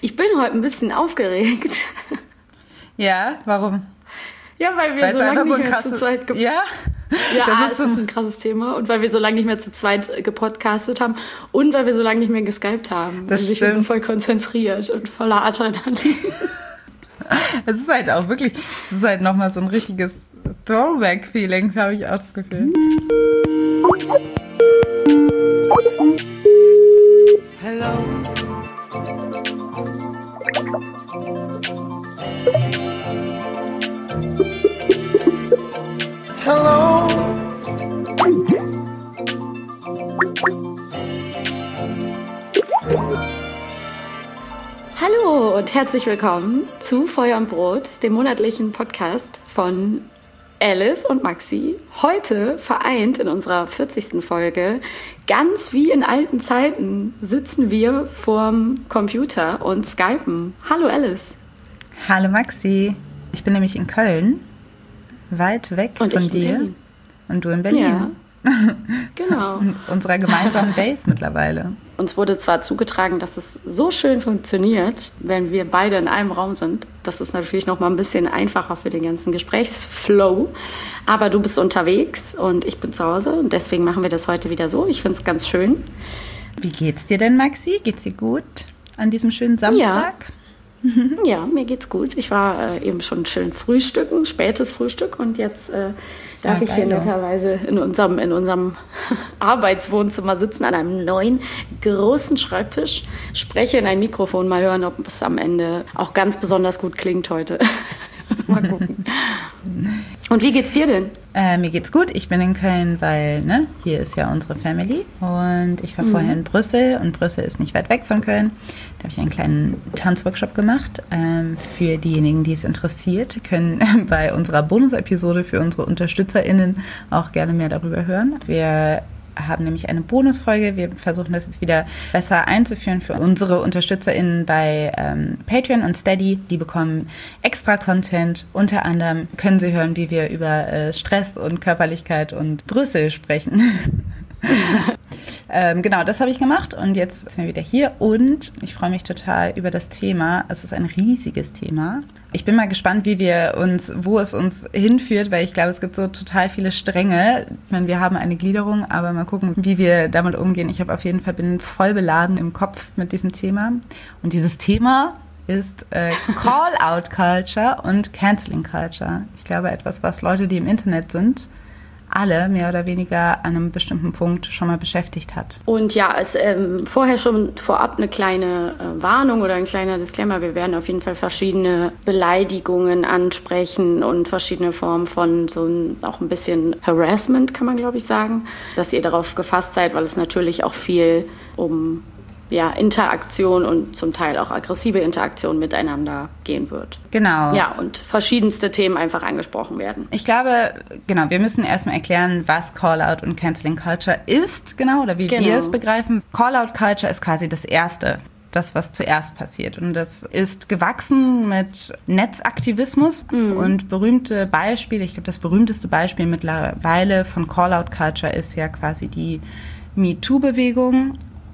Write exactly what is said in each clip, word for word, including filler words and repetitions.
Ich bin heute ein bisschen aufgeregt. Ja, warum? Ja, weil wir weil so lange so nicht mehr krasse, zu zweit ge- Ja, ja das ist, ist ein krasses Thema. Und weil wir so lange nicht mehr zu zweit gepodcastet haben und weil wir so lange nicht mehr geskypt haben. Das also ich bin so voll konzentriert und voller Adrenalin. Es ist halt auch wirklich, es ist halt nochmal so ein richtiges Throwback-Feeling, habe ich auch das Gefühl. Hello. Hello. Hallo und herzlich willkommen zu Feuer und Brot, dem monatlichen Podcast von Alice und Maxi. Heute vereint in unserer vierzigsten Folge, ganz wie in alten Zeiten, sitzen wir vorm Computer und skypen. Hallo Alice. Hallo Maxi. Ich bin nämlich in Köln, weit weg und von ich dir. In Berlin. Und du in Berlin. Ja, genau. Und unserer gemeinsamen Base mittlerweile. Uns wurde zwar zugetragen, dass es so schön funktioniert, wenn wir beide in einem Raum sind. Das ist natürlich noch mal ein bisschen einfacher für den ganzen Gesprächsflow. Aber du bist unterwegs und ich bin zu Hause und deswegen machen wir das heute wieder so. Ich finde es ganz schön. Wie geht's dir denn, Maxi? Geht's dir gut an diesem schönen Samstag? Ja, ja, mir geht's gut. Ich war äh, eben schon schön frühstücken, spätes Frühstück und jetzt äh, darf ja, ich hier geil, netterweise in unserem, in unserem Arbeitswohnzimmer sitzen, an einem neuen, großen Schreibtisch, spreche in ein Mikrofon, mal hören, ob es am Ende auch ganz besonders gut klingt heute. Mal gucken. Und wie geht's dir denn? Äh, mir geht's gut. Ich bin in Köln, weil ne, hier ist ja unsere Family. Und ich war mhm. vorher in Brüssel und Brüssel ist nicht weit weg von Köln. Da habe ich einen kleinen Tanzworkshop gemacht. Ähm, für diejenigen, die es interessiert, können bei unserer Bonus-Episode für unsere UnterstützerInnen auch gerne mehr darüber hören. Wir haben nämlich eine Bonusfolge. Wir versuchen das jetzt wieder besser einzuführen für unsere UnterstützerInnen bei ähm, Patreon und Steady. Die bekommen extra Content. Unter anderem können sie hören, wie wir über äh, Stress und Körperlichkeit und Brüssel sprechen. ähm, genau, das habe ich gemacht und jetzt sind wir wieder hier und ich freue mich total über das Thema. Es ist ein riesiges Thema. Ich bin mal gespannt, wie wir uns, wo es uns hinführt, weil ich glaube, es gibt so total viele Stränge. Ich meine, wir haben eine Gliederung, aber mal gucken, wie wir damit umgehen. Ich habe auf jeden Fall bin voll beladen im Kopf mit diesem Thema und dieses Thema ist äh, Call-out-Culture und Canceling-Culture. Ich glaube, etwas, was Leute, die im Internet sind, alle mehr oder weniger an einem bestimmten Punkt schon mal beschäftigt hat. Und ja, es ähm, vorher schon vorab eine kleine äh, Warnung oder ein kleiner Disclaimer. Wir werden auf jeden Fall verschiedene Beleidigungen ansprechen und verschiedene Formen von so ein, auch ein bisschen Harassment, kann man glaube ich sagen, dass ihr darauf gefasst seid, weil es natürlich auch viel um ja, Interaktion und zum Teil auch aggressive Interaktion miteinander gehen wird. Genau. Ja, und verschiedenste Themen einfach angesprochen werden. Ich glaube, genau, wir müssen erstmal erklären, was Call-out und Canceling Culture ist, genau, oder wie genau. wir es begreifen. Call-out Culture ist quasi das Erste, das, was zuerst passiert. Und das ist gewachsen mit Netzaktivismus mhm. und berühmte Beispiele. Ich glaube, das berühmteste Beispiel mittlerweile von Call-out Culture ist ja quasi die MeToo-Bewegung,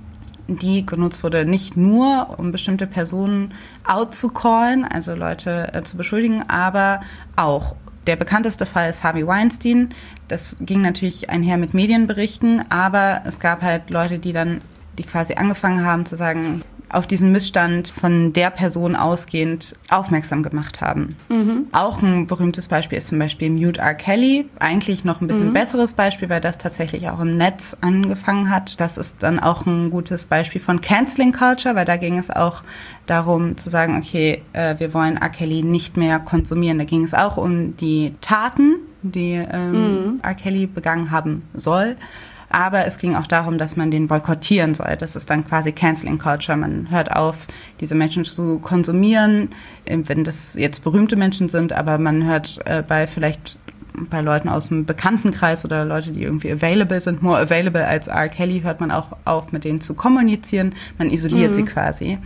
die genutzt wurde, nicht nur, um bestimmte Personen out zu callen, also Leute äh, zu beschuldigen, aber auch. Der bekannteste Fall ist Harvey Weinstein. Das ging natürlich einher mit Medienberichten, aber es gab halt Leute, die dann, die quasi angefangen haben zu sagen, auf diesen Missstand von der Person ausgehend aufmerksam gemacht haben. Mhm. Auch ein berühmtes Beispiel ist zum Beispiel Mute R. Kelly. Eigentlich noch ein bisschen mhm. besseres Beispiel, weil das tatsächlich auch im Netz angefangen hat. Das ist dann auch ein gutes Beispiel von Canceling Culture, weil da ging es auch darum zu sagen, okay, äh, wir wollen R. Kelly nicht mehr konsumieren. Da ging es auch um die Taten, die ähm, mhm. R. Kelly begangen haben soll. Aber es ging auch darum, dass man den boykottieren soll. Das ist dann quasi Canceling Culture. Man hört auf, diese Menschen zu konsumieren, wenn das jetzt berühmte Menschen sind, aber man hört äh, bei vielleicht bei Leuten aus dem Bekanntenkreis oder Leute, die irgendwie available sind, more available als R. Kelly, hört man auch auf, mit denen zu kommunizieren. Man isoliert mhm. sie quasi.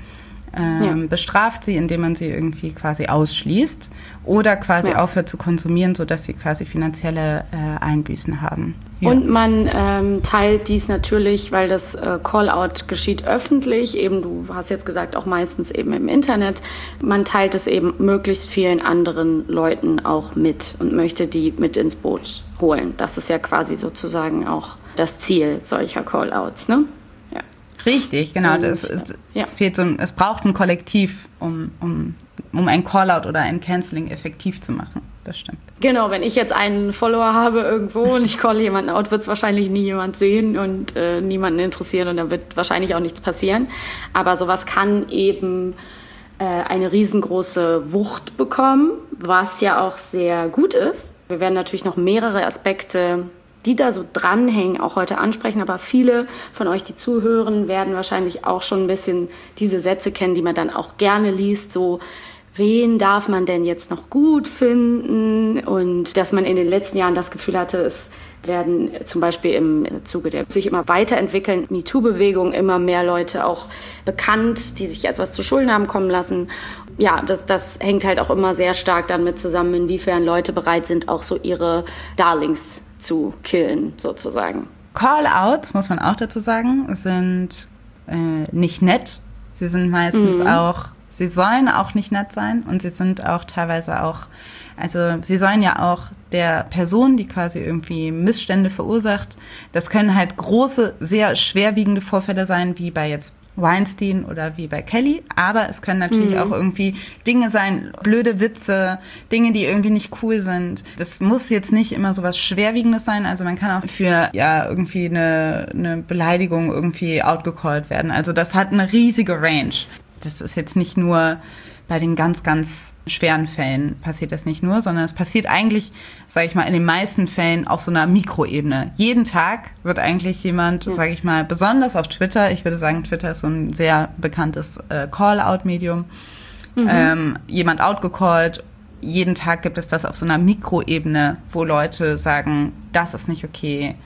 ähm, ja. bestraft sie, indem man sie irgendwie quasi ausschließt oder quasi ja. aufhört zu konsumieren, sodass sie quasi finanzielle äh, Einbüßen haben. Ja. Und man ähm, teilt dies natürlich, weil das äh, Call-out geschieht öffentlich, eben du hast jetzt gesagt, auch meistens eben im Internet. Man teilt es eben möglichst vielen anderen Leuten auch mit und möchte die mit ins Boot holen. Das ist ja quasi sozusagen auch das Ziel solcher Call-outs, ne? Ja. Richtig, genau. Und, das, es, ja. es, fehlt so ein, es braucht ein Kollektiv, um, um, um ein Call-out oder ein Canceling effektiv zu machen. Das stimmt. Genau, wenn ich jetzt einen Follower habe irgendwo und ich calle jemanden out, wird es wahrscheinlich nie jemand sehen und äh, niemanden interessieren und dann wird wahrscheinlich auch nichts passieren. Aber sowas kann eben äh, eine riesengroße Wucht bekommen, was ja auch sehr gut ist. Wir werden natürlich noch mehrere Aspekte, die da so dranhängen, auch heute ansprechen. Aber viele von euch, die zuhören, werden wahrscheinlich auch schon ein bisschen diese Sätze kennen, die man dann auch gerne liest, so wen darf man denn jetzt noch gut finden? Und dass man in den letzten Jahren das Gefühl hatte, es werden zum Beispiel im Zuge der sich immer weiterentwickelnden MeToo-Bewegung immer mehr Leute auch bekannt, die sich etwas zu Schulden haben kommen lassen. Ja, das, das hängt halt auch immer sehr stark damit zusammen, inwiefern Leute bereit sind, auch so ihre Darlings zu killen, sozusagen. Call-outs, muss man auch dazu sagen, sind äh, nicht nett. Sie sind meistens mhm. auch Sie sollen auch nicht nett sein und sie sind auch teilweise auch, also sie sollen ja auch der Person, die quasi irgendwie Missstände verursacht, das können halt große, sehr schwerwiegende Vorfälle sein, wie bei jetzt Weinstein oder wie bei Kelly, aber es können natürlich mhm. auch irgendwie Dinge sein, blöde Witze, Dinge, die irgendwie nicht cool sind. Das muss jetzt nicht immer so was Schwerwiegendes sein, also man kann auch für ja irgendwie eine, eine Beleidigung irgendwie outgecallt werden. Also das hat eine riesige Range. Das ist jetzt nicht nur bei den ganz, ganz schweren Fällen passiert das nicht nur, sondern es passiert eigentlich, sage ich mal, in den meisten Fällen auf so einer Mikroebene. Jeden Tag wird eigentlich jemand, ja. sage ich mal, besonders auf Twitter, ich würde sagen, Twitter ist so ein sehr bekanntes äh, Call-out-Medium, mhm. ähm, jemand outgecallt. Jeden Tag gibt es das auf so einer Mikroebene, wo Leute sagen, das ist nicht okay.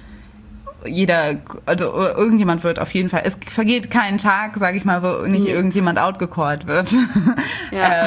Jeder, also irgendjemand wird auf jeden Fall, es vergeht kein Tag, sage ich mal, wo nicht mhm. irgendjemand outgecallt wird. Ja.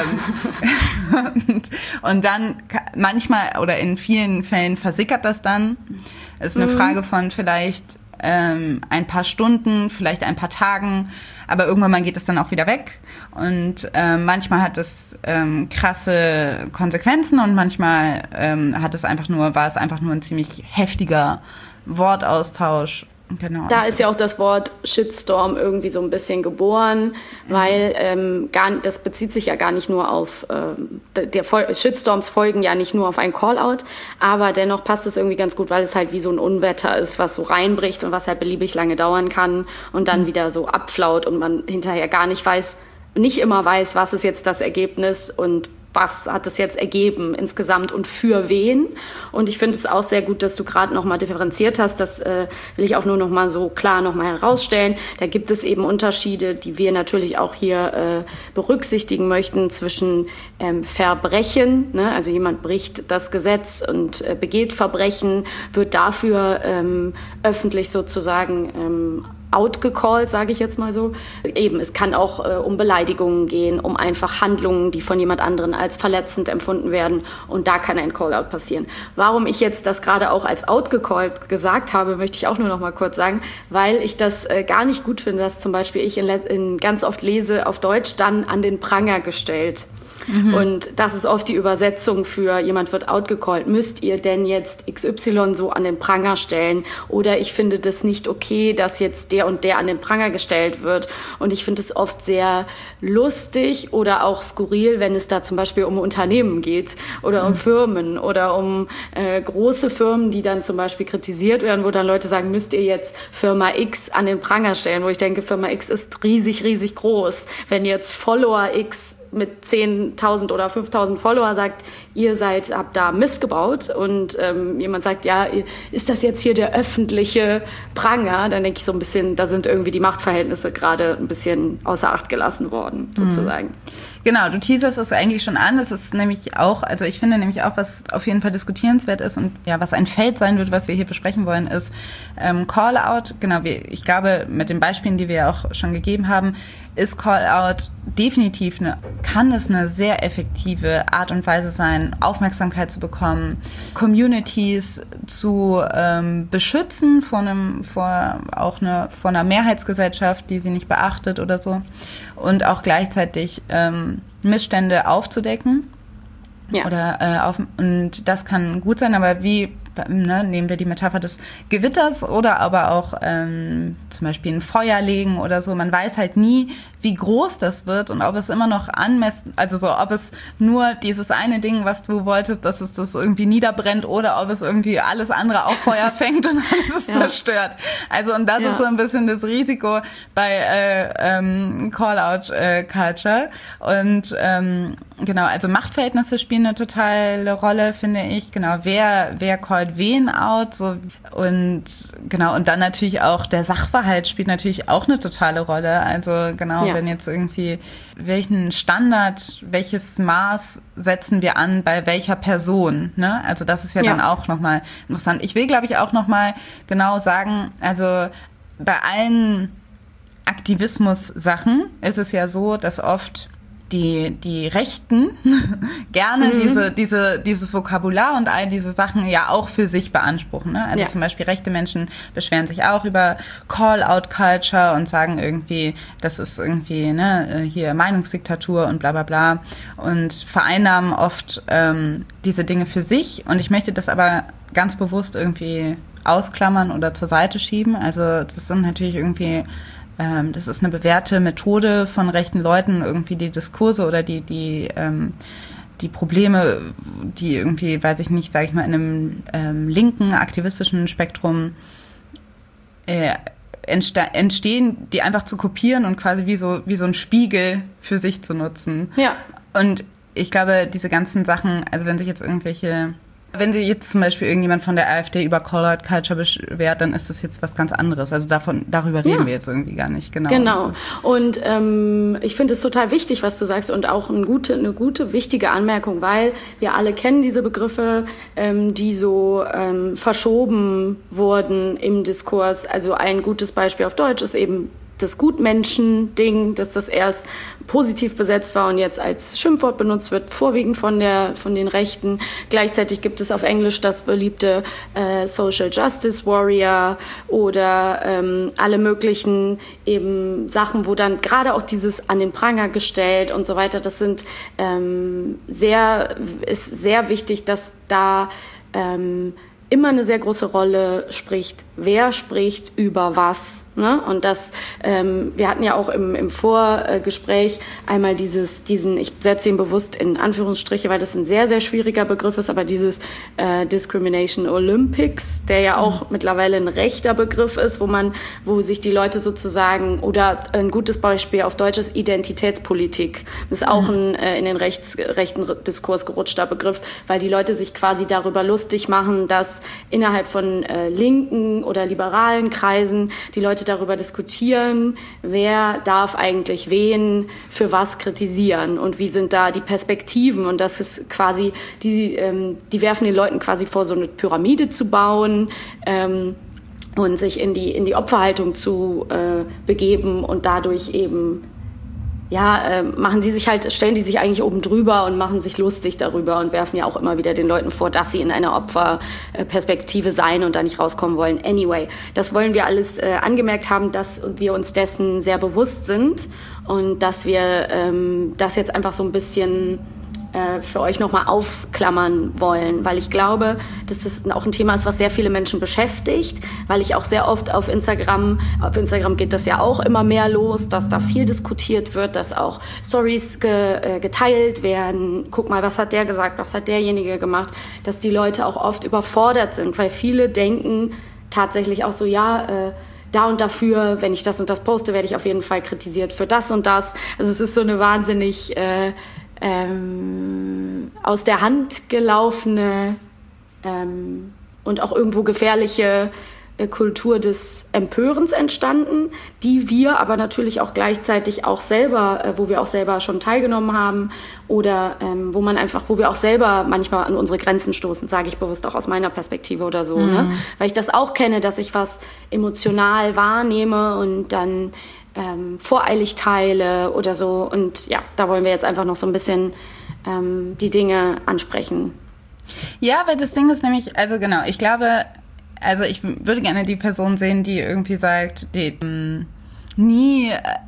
ähm, und, und dann manchmal oder in vielen Fällen versickert das dann. Es ist eine mhm. Frage von vielleicht ähm, ein paar Stunden, vielleicht ein paar Tagen, aber irgendwann mal geht es dann auch wieder weg. Und ähm, manchmal hat es ähm, krasse Konsequenzen und manchmal ähm, hat es einfach nur, war es einfach nur ein ziemlich heftiger Wortaustausch. Genau. Da ist ja auch das Wort Shitstorm irgendwie so ein bisschen geboren, mhm. weil ähm, gar, das bezieht sich ja gar nicht nur auf, ähm, der Fol- Shitstorms folgen ja nicht nur auf ein Callout, aber dennoch passt es irgendwie ganz gut, weil es halt wie so ein Unwetter ist, was so reinbricht und was halt beliebig lange dauern kann und dann mhm. wieder so abflaut und man hinterher gar nicht weiß, nicht immer weiß, was ist jetzt das Ergebnis und was hat es jetzt ergeben insgesamt und für wen. Und ich finde es auch sehr gut, dass du gerade nochmal differenziert hast. Das äh, will ich auch nur nochmal so klar nochmal herausstellen. Da gibt es eben Unterschiede, die wir natürlich auch hier äh, berücksichtigen möchten zwischen ähm, Verbrechen, ne? Also jemand bricht das Gesetz und äh, begeht Verbrechen, wird dafür ähm, öffentlich sozusagen ähm, outgecallt, sage ich jetzt mal so. Eben, es kann auch äh, um Beleidigungen gehen, um einfach Handlungen, die von jemand anderen als verletzend empfunden werden. Und da kann ein Callout passieren. Warum ich jetzt das gerade auch als outgecallt gesagt habe, möchte ich auch nur noch mal kurz sagen, weil ich das äh, gar nicht gut finde, dass zum Beispiel ich in, in ganz oft lese auf Deutsch dann an den Pranger gestellt. Mhm. Und das ist oft die Übersetzung für jemand wird outgecallt. Müsst ihr denn jetzt X Y so an den Pranger stellen? Oder ich finde das nicht okay, dass jetzt der und der an den Pranger gestellt wird. Und ich finde es oft sehr lustig oder auch skurril, wenn es da zum Beispiel um Unternehmen geht oder mhm. um Firmen oder um äh, große Firmen, die dann zum Beispiel kritisiert werden, wo dann Leute sagen, müsst ihr jetzt Firma X an den Pranger stellen? Wo ich denke, Firma X ist riesig, riesig groß. Wenn jetzt Follower X mit zehntausend oder fünftausend Follower sagt, ihr seid, habt da Mist gebaut und ähm, jemand sagt, ja, ist das jetzt hier der öffentliche Pranger? Dann denke ich so ein bisschen, da sind irgendwie die Machtverhältnisse gerade ein bisschen außer Acht gelassen worden, sozusagen. Mhm. Genau, du teaserst es eigentlich schon an. Es ist nämlich auch, also ich finde nämlich auch, was auf jeden Fall diskutierenswert ist und ja, was ein Feld sein wird, was wir hier besprechen wollen, ist ähm, Call-out. Genau, wie, ich glaube, mit den Beispielen, die wir ja auch schon gegeben haben, ist Call-out definitiv eine, kann es eine sehr effektive Art und Weise sein, Aufmerksamkeit zu bekommen, Communities zu ähm, beschützen vor einem, vor auch eine, vor einer Mehrheitsgesellschaft, die sie nicht beachtet oder so, und auch gleichzeitig ähm, Missstände aufzudecken. Ja. Oder äh, auf, und das kann gut sein, aber wie Ne, nehmen wir die Metapher des Gewitters oder aber auch ähm, zum Beispiel ein Feuer legen oder so. Man weiß halt nie, wie groß das wird und ob es immer noch anmessen, also so, ob es nur dieses eine Ding, was du wolltest, dass es das irgendwie niederbrennt oder ob es irgendwie alles andere auch Feuer fängt und alles ist ja. zerstört. Also und das ja. ist so ein bisschen das Risiko bei äh, ähm, Call-out-Culture. Äh, und ähm, genau, also Machtverhältnisse spielen eine totale Rolle, finde ich. Genau, wer wer callt wen out, so, und genau, und dann natürlich auch der Sachverhalt spielt natürlich auch eine totale Rolle. Also genau, ja. wenn jetzt irgendwie, welchen Standard, welches Maß setzen wir an bei welcher Person, ne? Also das ist ja, ja. dann auch nochmal interessant. Ich will, glaube ich, auch nochmal genau sagen, also bei allen Aktivismus-Sachen ist es ja so, dass oft die die Rechten gerne mhm. diese diese dieses Vokabular und all diese Sachen ja auch für sich beanspruchen. Ne? Also ja. zum Beispiel rechte Menschen beschweren sich auch über Call-out-Culture und sagen irgendwie, das ist irgendwie ne hier Meinungsdiktatur und bla bla bla und vereinnahmen oft ähm, diese Dinge für sich. Und ich möchte das aber ganz bewusst irgendwie ausklammern oder zur Seite schieben. Also das sind natürlich irgendwie das ist eine bewährte Methode von rechten Leuten, irgendwie die Diskurse oder die die ähm, die Probleme, die irgendwie, weiß ich nicht, sage ich mal, in einem ähm, linken aktivistischen Spektrum äh, entste- entstehen, die einfach zu kopieren und quasi wie so wie so ein Spiegel für sich zu nutzen. Ja. Und ich glaube, diese ganzen Sachen, also wenn sich jetzt irgendwelche Wenn sich jetzt zum Beispiel irgendjemand von der AfD über Call-out-Culture beschwert, dann ist das jetzt was ganz anderes. Also davon, darüber reden ja. wir jetzt irgendwie gar nicht. Genau. Genau. Und ähm, ich finde es total wichtig, was du sagst und auch eine gute, eine gute, wichtige Anmerkung, weil wir alle kennen diese Begriffe, ähm, die so ähm, verschoben wurden im Diskurs. Also ein gutes Beispiel auf Deutsch ist eben das Gutmenschen-Ding, dass das erst positiv besetzt war und jetzt als Schimpfwort benutzt wird, vorwiegend von der von den Rechten. Gleichzeitig gibt es auf Englisch das beliebte äh, Social Justice Warrior oder ähm, alle möglichen eben Sachen, wo dann gerade auch dieses an den Pranger gestellt und so weiter, das sind ähm, sehr, ist sehr wichtig, dass da ähm, immer eine sehr große Rolle spricht, wer spricht über was. Ne? Und das, ähm, wir hatten ja auch im, im Vorgespräch einmal dieses, diesen, ich setze ihn bewusst in Anführungsstriche, weil das ein sehr, sehr schwieriger Begriff ist, aber dieses äh, Discrimination Olympics, der ja auch mhm. mittlerweile ein rechter Begriff ist, wo man, wo sich die Leute sozusagen, oder ein gutes Beispiel auf Deutsch ist Identitätspolitik. Das ist auch mhm. ein äh, in den rechts, rechten Diskurs gerutschter Begriff, weil die Leute sich quasi darüber lustig machen, dass innerhalb von äh, linken oder liberalen Kreisen die Leute darüber diskutieren, wer darf eigentlich wen für was kritisieren und wie sind da die Perspektiven. Und das ist quasi, die, ähm, die werfen den Leuten quasi vor, so eine Pyramide zu bauen ähm, und sich in die, in die Opferhaltung zu äh, begeben und dadurch eben ja, äh, machen die sich halt, stellen die sich eigentlich oben drüber und machen sich lustig darüber und werfen ja auch immer wieder den Leuten vor, dass sie in einer Opferperspektive seien und da nicht rauskommen wollen. Anyway, das wollen wir alles äh, angemerkt haben, dass wir uns dessen sehr bewusst sind und dass wir ähm, das jetzt einfach so ein bisschen äh, für euch nochmal aufklammern wollen, weil ich glaube, dass das auch ein Thema ist, was sehr viele Menschen beschäftigt, weil ich auch sehr oft auf Instagram, auf Instagram geht das ja auch immer mehr los, dass da viel diskutiert wird, dass auch Stories ge, äh, geteilt werden. Guck mal, was hat der gesagt, was hat derjenige gemacht, dass die Leute auch oft überfordert sind, weil viele denken tatsächlich auch so, ja, äh, da und dafür, wenn ich das und das poste, werde ich auf jeden Fall kritisiert für das und das. Also es ist so eine wahnsinnig äh, ähm, aus der Hand gelaufene ähm, und auch irgendwo gefährliche äh, Kultur des Empörens entstanden, die wir aber natürlich auch gleichzeitig auch selber, äh, wo wir auch selber schon teilgenommen haben oder ähm, wo man einfach, wo wir auch selber manchmal an unsere Grenzen stoßen, sage ich bewusst auch aus meiner Perspektive oder so, mhm. ne? Weil ich das auch kenne, dass ich was emotional wahrnehme und dann ähm, voreilig teile oder so. Und ja, da wollen wir jetzt einfach noch so ein bisschen ähm, die Dinge ansprechen. Ja, weil das Ding ist nämlich, also genau, ich glaube, also ich würde gerne die Person sehen, die irgendwie sagt, die mh, nie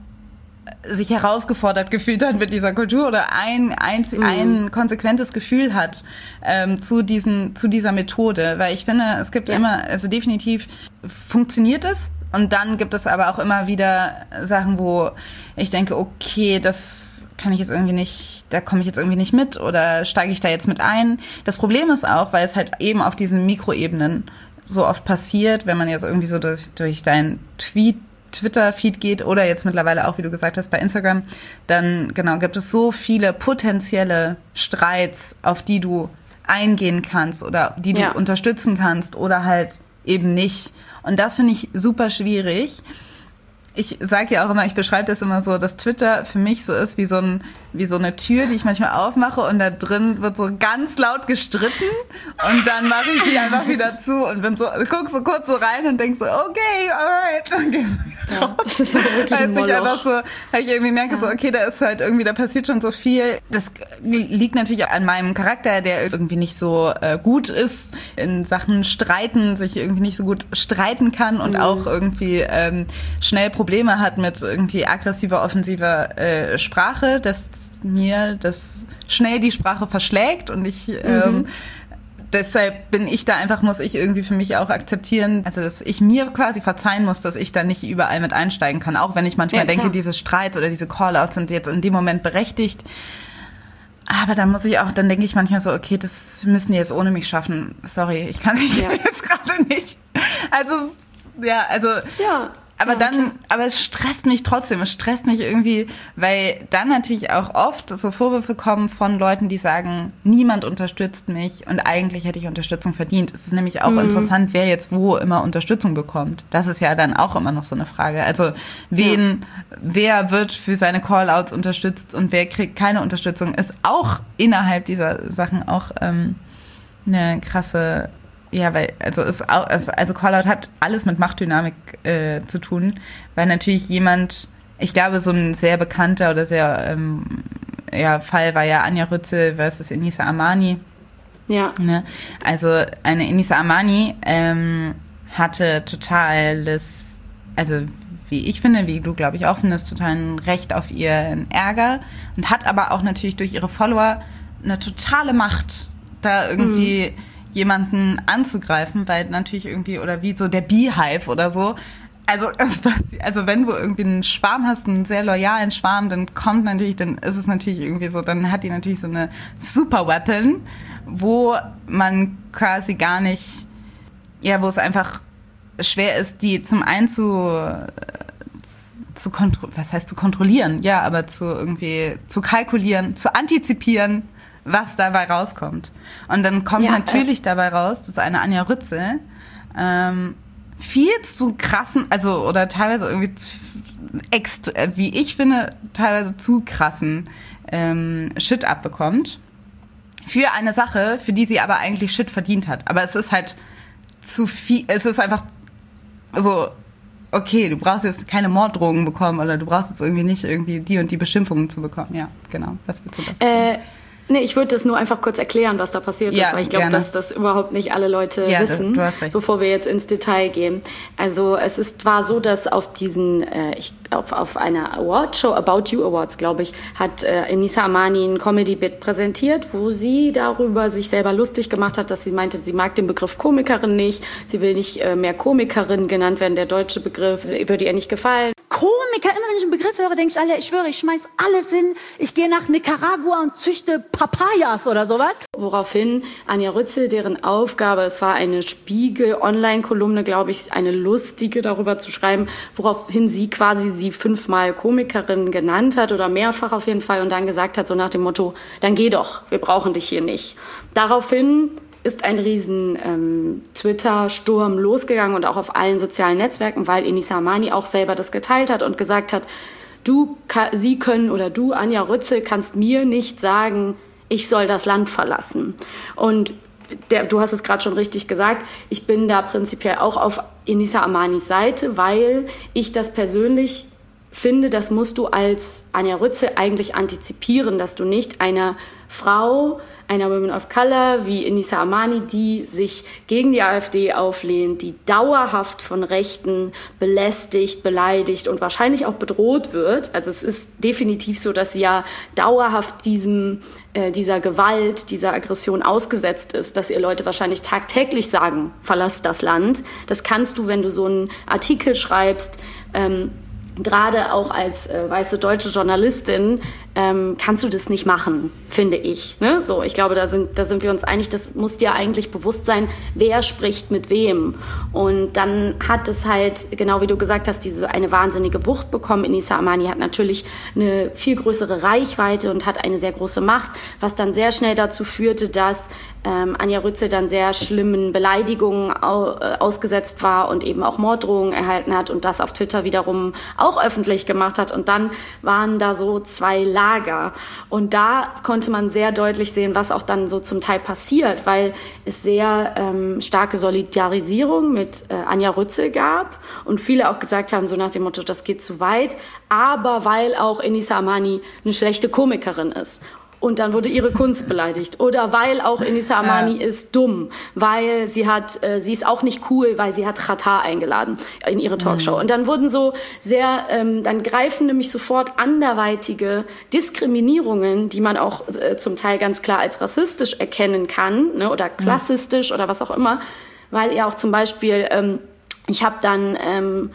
äh, sich herausgefordert gefühlt hat mit dieser Kultur oder ein, ein, mhm. ein konsequentes Gefühl hat ähm, zu, diesen, zu dieser Methode. Weil ich finde, es gibt ja. immer, also definitiv funktioniert es und dann gibt es aber auch immer wieder Sachen, wo ich denke, okay, das kann ich jetzt irgendwie nicht, da komme ich jetzt irgendwie nicht mit oder steige ich da jetzt mit ein. Das Problem ist auch, weil es halt eben auf diesen Mikroebenen so oft passiert, wenn man jetzt irgendwie so durch, durch deinen Tweet, Twitter-Feed geht oder jetzt mittlerweile auch, wie du gesagt hast, bei Instagram, dann genau gibt es so viele potenzielle Streits, auf die du eingehen kannst oder die du ja. unterstützen kannst oder halt eben nicht. Und das finde ich super schwierig. Ich sage ja auch immer, ich beschreibe das immer so, dass Twitter für mich so ist wie so, ein, wie so eine Tür, die ich manchmal aufmache und da drin wird so ganz laut gestritten und dann mache ich sie einfach wieder zu und bin so, guck so kurz so rein und denk so, okay, alright. Dann gehe ich raus. Ja, das ist ja wirklich ein ich einfach so, weil ich irgendwie merke, ja. so, okay, da ist halt irgendwie, da passiert schon so viel. Das liegt natürlich auch an meinem Charakter, der irgendwie nicht so äh, gut ist in Sachen Streiten, sich irgendwie nicht so gut streiten kann und mhm. auch irgendwie ähm, schnell Probleme Probleme hat mit irgendwie aggressiver, offensiver äh, Sprache, dass mir das schnell die Sprache verschlägt und ich mhm. ähm, deshalb bin ich da einfach, muss ich irgendwie für mich auch akzeptieren, also dass ich mir quasi verzeihen muss, dass ich da nicht überall mit einsteigen kann, auch wenn ich manchmal ja, denke, diese Streits oder diese Callouts sind jetzt in dem Moment berechtigt. Aber dann muss ich auch, dann denke ich manchmal so, okay, das müssen die jetzt ohne mich schaffen. Sorry, ich kann ja. jetzt gerade nicht. Also, ja, also... Ja. Aber ja, dann, klar. aber es stresst mich trotzdem, es stresst mich irgendwie, weil dann natürlich auch oft so Vorwürfe kommen von Leuten, die sagen, niemand unterstützt mich und eigentlich hätte ich Unterstützung verdient. Es ist nämlich auch mhm. interessant, wer jetzt wo immer Unterstützung bekommt. Das ist ja dann auch immer noch so eine Frage. Also wen, ja. wer wird für seine Callouts unterstützt und wer kriegt keine Unterstützung, ist auch innerhalb dieser Sachen auch ähm, eine krasse... Ja, weil, also, ist auch, also Callout hat alles mit Machtdynamik äh, zu tun, weil natürlich jemand, ich glaube, so ein sehr bekannter oder sehr, ähm, ja, Fall war ja Anja Rützel versus Enisa Amani. Ja. Ne? Also, eine Enisa Amani ähm, hatte totales, also, wie ich finde, wie du, glaube ich, auch findest, totalen Recht auf ihren Ärger und hat aber auch natürlich durch ihre Follower eine totale Macht, da irgendwie... Mhm. jemanden anzugreifen, weil natürlich irgendwie, oder wie so der Beehive oder so, also, also wenn du irgendwie einen Schwarm hast, einen sehr loyalen Schwarm, dann kommt natürlich, dann ist es natürlich irgendwie so, dann hat die natürlich so eine Super Weapon, wo man quasi gar nicht, ja, wo es einfach schwer ist, die zum einen zu, zu kontro- was heißt zu kontrollieren, ja, aber zu irgendwie, zu kalkulieren, zu antizipieren, was dabei rauskommt. Und dann kommt ja, natürlich äh. dabei raus, dass eine Anja Rützel ähm, viel zu krassen, also oder teilweise irgendwie zu, ext, wie ich finde, teilweise zu krassen ähm, Shit abbekommt. Für eine Sache, für die sie aber eigentlich Shit verdient hat. Aber es ist halt zu viel, es ist einfach so, okay, du brauchst jetzt keine Morddrogen bekommen oder du brauchst jetzt irgendwie nicht irgendwie die und die Beschimpfungen zu bekommen. Ja, genau. Was willst du dazu sagen? Äh, Nee, ich würde das nur einfach kurz erklären, was da passiert ja, ist, weil ich glaube, dass das überhaupt nicht alle Leute ja, wissen, du hast recht. Bevor wir jetzt ins Detail gehen. Also es ist, war so, dass auf diesen, äh, ich, auf, auf einer Awardshow, About You Awards, glaube ich, hat äh, Enisa Amani ein Comedy-Bit präsentiert, wo sie darüber sich selber lustig gemacht hat, dass sie meinte, sie mag den Begriff Komikerin nicht, sie will nicht äh, mehr Komikerin genannt werden, der deutsche Begriff würde ihr nicht gefallen. Komikerin? Komiker, immer wenn ich einen Begriff höre, denke ich, Alter, ich schwöre, ich schmeiß alles hin, ich gehe nach Nicaragua und züchte Papayas oder sowas. Woraufhin Anja Rützel, deren Aufgabe, es war eine Spiegel-Online-Kolumne, glaube ich, eine lustige darüber zu schreiben, woraufhin sie quasi sie fünfmal Komikerin genannt hat oder mehrfach auf jeden Fall und dann gesagt hat, so nach dem Motto, dann geh doch, wir brauchen dich hier nicht. Daraufhin ist ein riesen ähm, Twitter-Sturm losgegangen und auch auf allen sozialen Netzwerken, weil Enisa Amani auch selber das geteilt hat und gesagt hat, du, sie können oder du, Anja Rützel, kannst mir nicht sagen, ich soll das Land verlassen. Und der, du hast es gerade schon richtig gesagt, ich bin da prinzipiell auch auf Enisa Amanis Seite, weil ich das persönlich finde, das musst du als Anja Rützel eigentlich antizipieren, dass du nicht einer Frau, einer Woman of Color wie Enisa Amani, die sich gegen die AfD auflehnt, die dauerhaft von Rechten belästigt, beleidigt und wahrscheinlich auch bedroht wird. Also es ist definitiv so, dass sie ja dauerhaft diesem, äh, dieser Gewalt, dieser Aggression ausgesetzt ist, dass ihr Leute wahrscheinlich tagtäglich sagen, verlass das Land. Das kannst du, wenn du so einen Artikel schreibst, ähm, gerade auch als äh, weiße deutsche Journalistin, ähm, kannst du das nicht machen, finde ich. Ne? So, ich glaube, da sind, da sind wir uns einig, das muss dir eigentlich bewusst sein, wer spricht mit wem. Und dann hat es halt, genau wie du gesagt hast, diese eine wahnsinnige Wucht bekommen. Enisa Amani hat natürlich eine viel größere Reichweite und hat eine sehr große Macht, was dann sehr schnell dazu führte, dass ähm, Anja Rützel dann sehr schlimmen Beleidigungen au- äh, ausgesetzt war und eben auch Morddrohungen erhalten hat und das auf Twitter wiederum auch öffentlich gemacht hat. Und dann waren da so zwei Lager. Und da konnte man sehr deutlich sehen, was auch dann so zum Teil passiert, weil es sehr ähm, starke Solidarisierung mit äh, Anja Rützel gab und viele auch gesagt haben, so nach dem Motto, das geht zu weit, aber weil auch Enisa Amani eine schlechte Komikerin ist. Und dann wurde ihre Kunst beleidigt. Oder weil auch Enisa Amani ja. ist dumm, weil sie hat, äh, sie ist auch nicht cool, weil sie hat Xatar eingeladen in ihre Talkshow. Mhm. Und dann wurden so sehr, ähm, dann greifen nämlich sofort anderweitige Diskriminierungen, die man auch äh, zum Teil ganz klar als rassistisch erkennen kann, ne, oder klassistisch mhm. oder was auch immer, weil ihr auch zum Beispiel, ähm, ich habe dann ähm,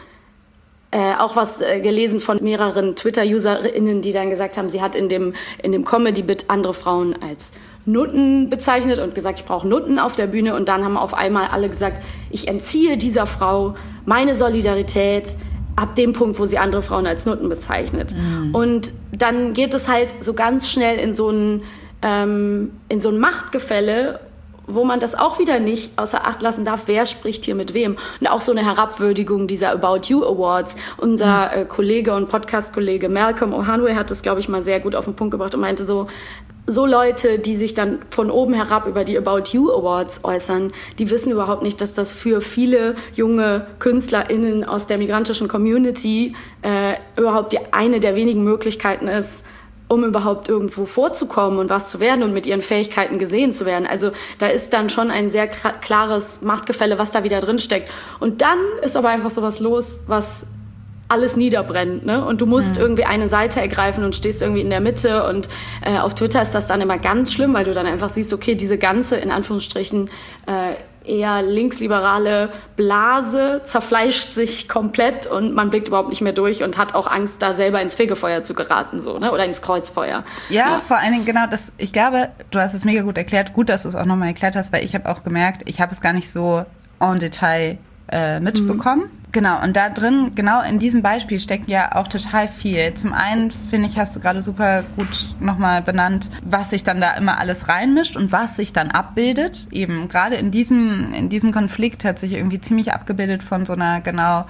Äh, auch was äh, gelesen von mehreren Twitter-UserInnen, die dann gesagt haben, sie hat in dem, in dem Comedy-Bit andere Frauen als Nutten bezeichnet und gesagt, ich brauche Nutten auf der Bühne. Und dann haben auf einmal alle gesagt, ich entziehe dieser Frau meine Solidarität ab dem Punkt, wo sie andere Frauen als Nutten bezeichnet. Mhm. Und dann geht es halt so ganz schnell in so ein, ähm, in so ein Machtgefälle, wo man das auch wieder nicht außer Acht lassen darf, wer spricht hier mit wem. Und auch so eine Herabwürdigung dieser About You Awards. Unser mhm. äh, Kollege und Podcast-Kollege Malcolm Ohanwe hat das, glaube ich, mal sehr gut auf den Punkt gebracht und meinte so, so Leute, die sich dann von oben herab über die About You Awards äußern, die wissen überhaupt nicht, dass das für viele junge KünstlerInnen aus der migrantischen Community äh, überhaupt die, eine der wenigen Möglichkeiten ist, um überhaupt irgendwo vorzukommen und was zu werden und mit ihren Fähigkeiten gesehen zu werden. Also da ist dann schon ein sehr klares Machtgefälle, was da wieder drin steckt. Und dann ist aber einfach sowas los, was alles niederbrennt, ne? Und du musst mhm. irgendwie eine Seite ergreifen und stehst irgendwie in der Mitte. Und äh, auf Twitter ist das dann immer ganz schlimm, weil du dann einfach siehst, okay, diese ganze, in Anführungsstrichen, äh, eher linksliberale Blase zerfleischt sich komplett und man blickt überhaupt nicht mehr durch und hat auch Angst, da selber ins Fegefeuer zu geraten, so, ne? Oder ins Kreuzfeuer. Ja, ja, vor allen Dingen, genau, das, ich glaube, du hast es mega gut erklärt. Gut, dass du es auch nochmal erklärt hast, weil ich habe auch gemerkt, ich habe es gar nicht so en Detail äh, mitbekommen. Mhm. Genau, und da drin, genau in diesem Beispiel steckt ja auch total viel. Zum einen, finde ich, hast du gerade super gut nochmal benannt, was sich dann da immer alles reinmischt und was sich dann abbildet. Eben gerade in diesem, in diesem Konflikt hat sich irgendwie ziemlich abgebildet von so einer genau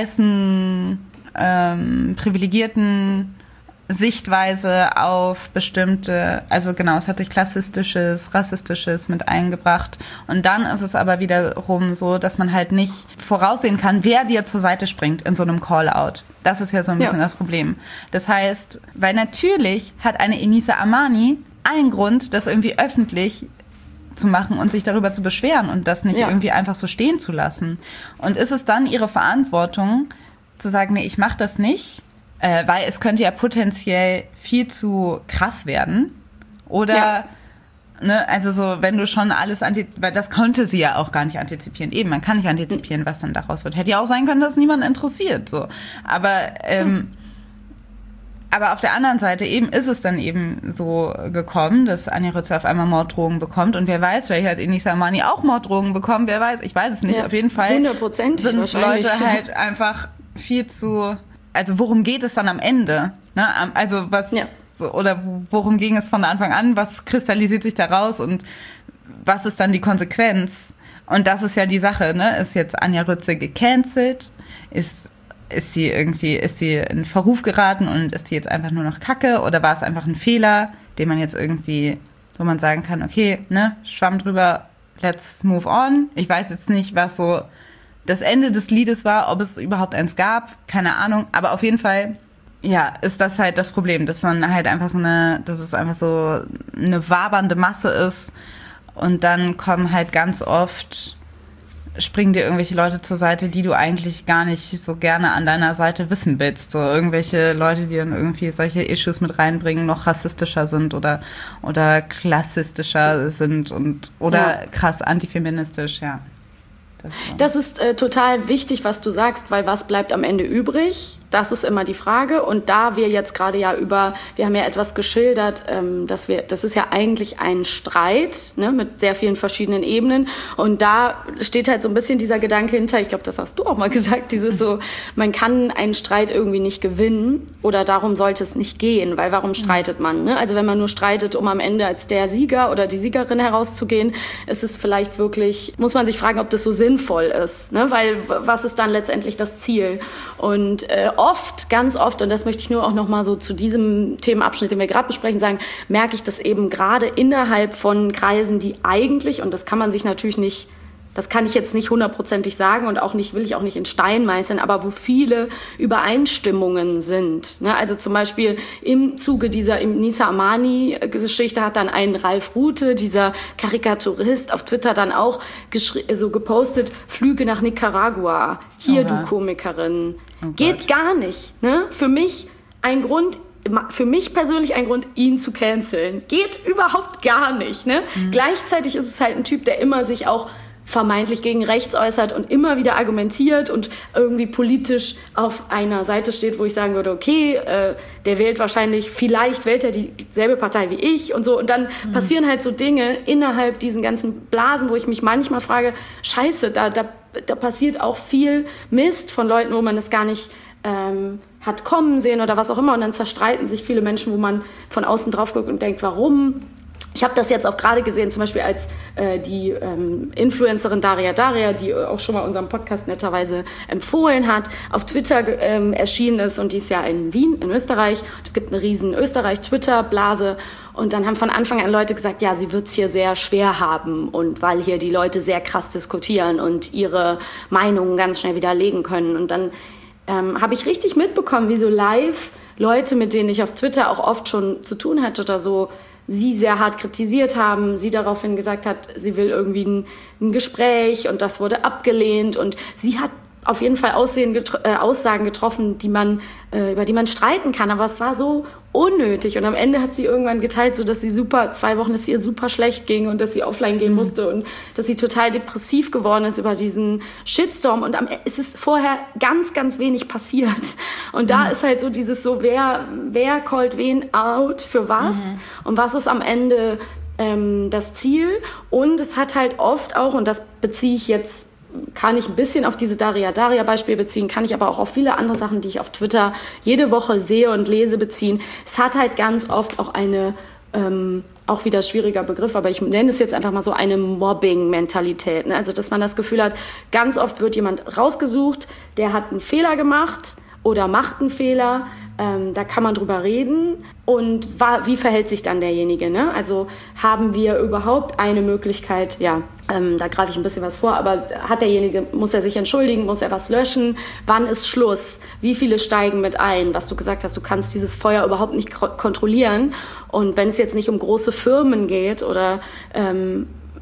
weißen, ähm, privilegierten Sichtweise auf bestimmte, also genau, es hat sich klassistisches, rassistisches mit eingebracht. Und dann ist es aber wiederum so, dass man halt nicht voraussehen kann, wer dir zur Seite springt in so einem Call-out. Das ist ja so ein bisschen ja. das Problem. Das heißt, weil natürlich hat eine Enisa Amani einen Grund, das irgendwie öffentlich zu machen und sich darüber zu beschweren und das nicht ja. irgendwie einfach so stehen zu lassen. Und ist es dann ihre Verantwortung, zu sagen, nee, ich mache das nicht, Äh, weil es könnte ja potenziell viel zu krass werden. Oder, ja. ne, also so, wenn du schon alles, anti- weil das konnte sie ja auch gar nicht antizipieren. Eben, man kann nicht antizipieren, was dann daraus wird. Hätte ja auch sein können, dass niemand interessiert, so. Aber, ähm, Aber auf der anderen Seite eben ist es dann eben so gekommen, dass Anja Rützel auf einmal Morddrohungen bekommt. Und wer weiß, vielleicht hat Enisa Amani auch Morddrohungen bekommen. Wer weiß, ich weiß es nicht. Ja, auf jeden Fall hundert Prozent sind Leute halt einfach viel zu... Also worum geht es dann am Ende? Ne? Also was... Ja. So, oder worum ging es von Anfang an? Was kristallisiert sich da raus? Und was ist dann die Konsequenz? Und das ist ja die Sache, ne? Ist jetzt Anja Rützel gecancelt? Ist... Ist sie irgendwie, ist sie in Verruf geraten und ist die jetzt einfach nur noch Kacke oder war es einfach ein Fehler, den man jetzt irgendwie, wo man sagen kann, okay, ne, Schwamm drüber, let's move on. Ich weiß jetzt nicht, was so das Ende des Liedes war, ob es überhaupt eins gab, keine Ahnung, aber auf jeden Fall, ja, ist das halt das Problem, dass dann halt einfach so eine, dass es einfach so eine wabernde Masse ist und dann kommen halt ganz oft springen dir irgendwelche Leute zur Seite, die du eigentlich gar nicht so gerne an deiner Seite wissen willst. So irgendwelche Leute, die dann irgendwie solche Issues mit reinbringen, noch rassistischer sind oder, oder klassistischer sind und oder ja. krass antifeministisch, ja. Das, das ist äh, total wichtig, was du sagst, weil was bleibt am Ende übrig? Das ist immer die Frage. Und da wir jetzt gerade ja über, wir haben ja etwas geschildert, ähm, dass wir, das ist ja eigentlich ein Streit, ne, mit sehr vielen verschiedenen Ebenen. Und da steht halt so ein bisschen dieser Gedanke hinter, ich glaube, das hast du auch mal gesagt, dieses so, man kann einen Streit irgendwie nicht gewinnen oder darum sollte es nicht gehen, weil warum streitet man? Ne? Also wenn man nur streitet, um am Ende als der Sieger oder die Siegerin herauszugehen, ist es vielleicht wirklich, muss man sich fragen, ob das so sinnvoll ist, ne? Weil was ist dann letztendlich das Ziel? Und äh, oft, ganz oft, und das möchte ich nur auch noch mal so zu diesem Themenabschnitt, den wir gerade besprechen, sagen, merke ich das eben gerade innerhalb von Kreisen, die eigentlich, und das kann man sich natürlich nicht, das kann ich jetzt nicht hundertprozentig sagen und auch nicht, will ich auch nicht in Stein meißeln, aber wo viele Übereinstimmungen sind. Ne? Also zum Beispiel im Zuge dieser Enisa Amani-Geschichte hat dann ein Ralf Rute, dieser Karikaturist, auf Twitter dann auch so gepostet, Flüge nach Nicaragua, hier oh, du Komikerin. Oh Geht gar nicht. Ne? Für mich ein Grund, für mich persönlich ein Grund, ihn zu canceln. Geht überhaupt gar nicht. Ne? Mhm. Gleichzeitig ist es halt ein Typ, der immer sich auch vermeintlich gegen rechts äußert und immer wieder argumentiert und irgendwie politisch auf einer Seite steht, wo ich sagen würde, okay, äh, der wählt wahrscheinlich, vielleicht wählt er dieselbe Partei wie ich und so. Und dann mhm. passieren halt so Dinge innerhalb diesen ganzen Blasen, wo ich mich manchmal frage, scheiße, da, da, da passiert auch viel Mist von Leuten, wo man das gar nicht ähm, hat kommen sehen oder was auch immer. Und dann zerstreiten sich viele Menschen, wo man von außen drauf guckt und denkt, warum? Ich habe das jetzt auch gerade gesehen, zum Beispiel als äh, die ähm, Influencerin Daria Daria, die auch schon mal unseren Podcast netterweise empfohlen hat, auf Twitter ähm, erschienen ist und die ist ja in Wien, in Österreich. Es gibt eine riesen Österreich-Twitter-Blase und dann haben von Anfang an Leute gesagt, ja, sie wird's hier sehr schwer haben und weil hier die Leute sehr krass diskutieren und ihre Meinungen ganz schnell widerlegen können. Und dann ähm, habe ich richtig mitbekommen, wie so live Leute, mit denen ich auf Twitter auch oft schon zu tun hatte oder so, sie sehr hart kritisiert haben, sie daraufhin gesagt hat, sie will irgendwie ein, ein Gespräch und das wurde abgelehnt und sie hat auf jeden Fall Aussehen getro- äh, Aussagen getroffen, die man, äh, über die man streiten kann, aber es war so unnötig und am Ende hat sie irgendwann geteilt, so dass sie super, zwei Wochen, dass es ihr super schlecht ging und dass sie offline gehen musste und dass sie total depressiv geworden ist über diesen Shitstorm und am, es ist vorher ganz, ganz wenig passiert und da mhm. ist halt so dieses so, wer, wer callt wen out für was mhm. und was ist am Ende ähm, das Ziel und es hat halt oft auch, und das beziehe ich jetzt kann ich ein bisschen auf diese Daria Daria Beispiel beziehen, kann ich aber auch auf viele andere Sachen, die ich auf Twitter jede Woche sehe und lese, beziehen. Es hat halt ganz oft auch eine, ähm, auch wieder schwieriger Begriff, aber ich nenne es jetzt einfach mal so eine Mobbing-Mentalität. Ne? Also, dass man das Gefühl hat, ganz oft wird jemand rausgesucht, der hat einen Fehler gemacht oder macht einen Fehler, ähm, da kann man drüber reden und wa- wie verhält sich dann derjenige? Ne? Also haben wir überhaupt eine Möglichkeit, ja, ähm, da greife ich ein bisschen was vor, aber hat derjenige, muss er sich entschuldigen, muss er was löschen? Wann ist Schluss? Wie viele steigen mit ein? Was du gesagt hast, du kannst dieses Feuer überhaupt nicht k- kontrollieren und wenn es jetzt nicht um große Firmen geht oder ähm,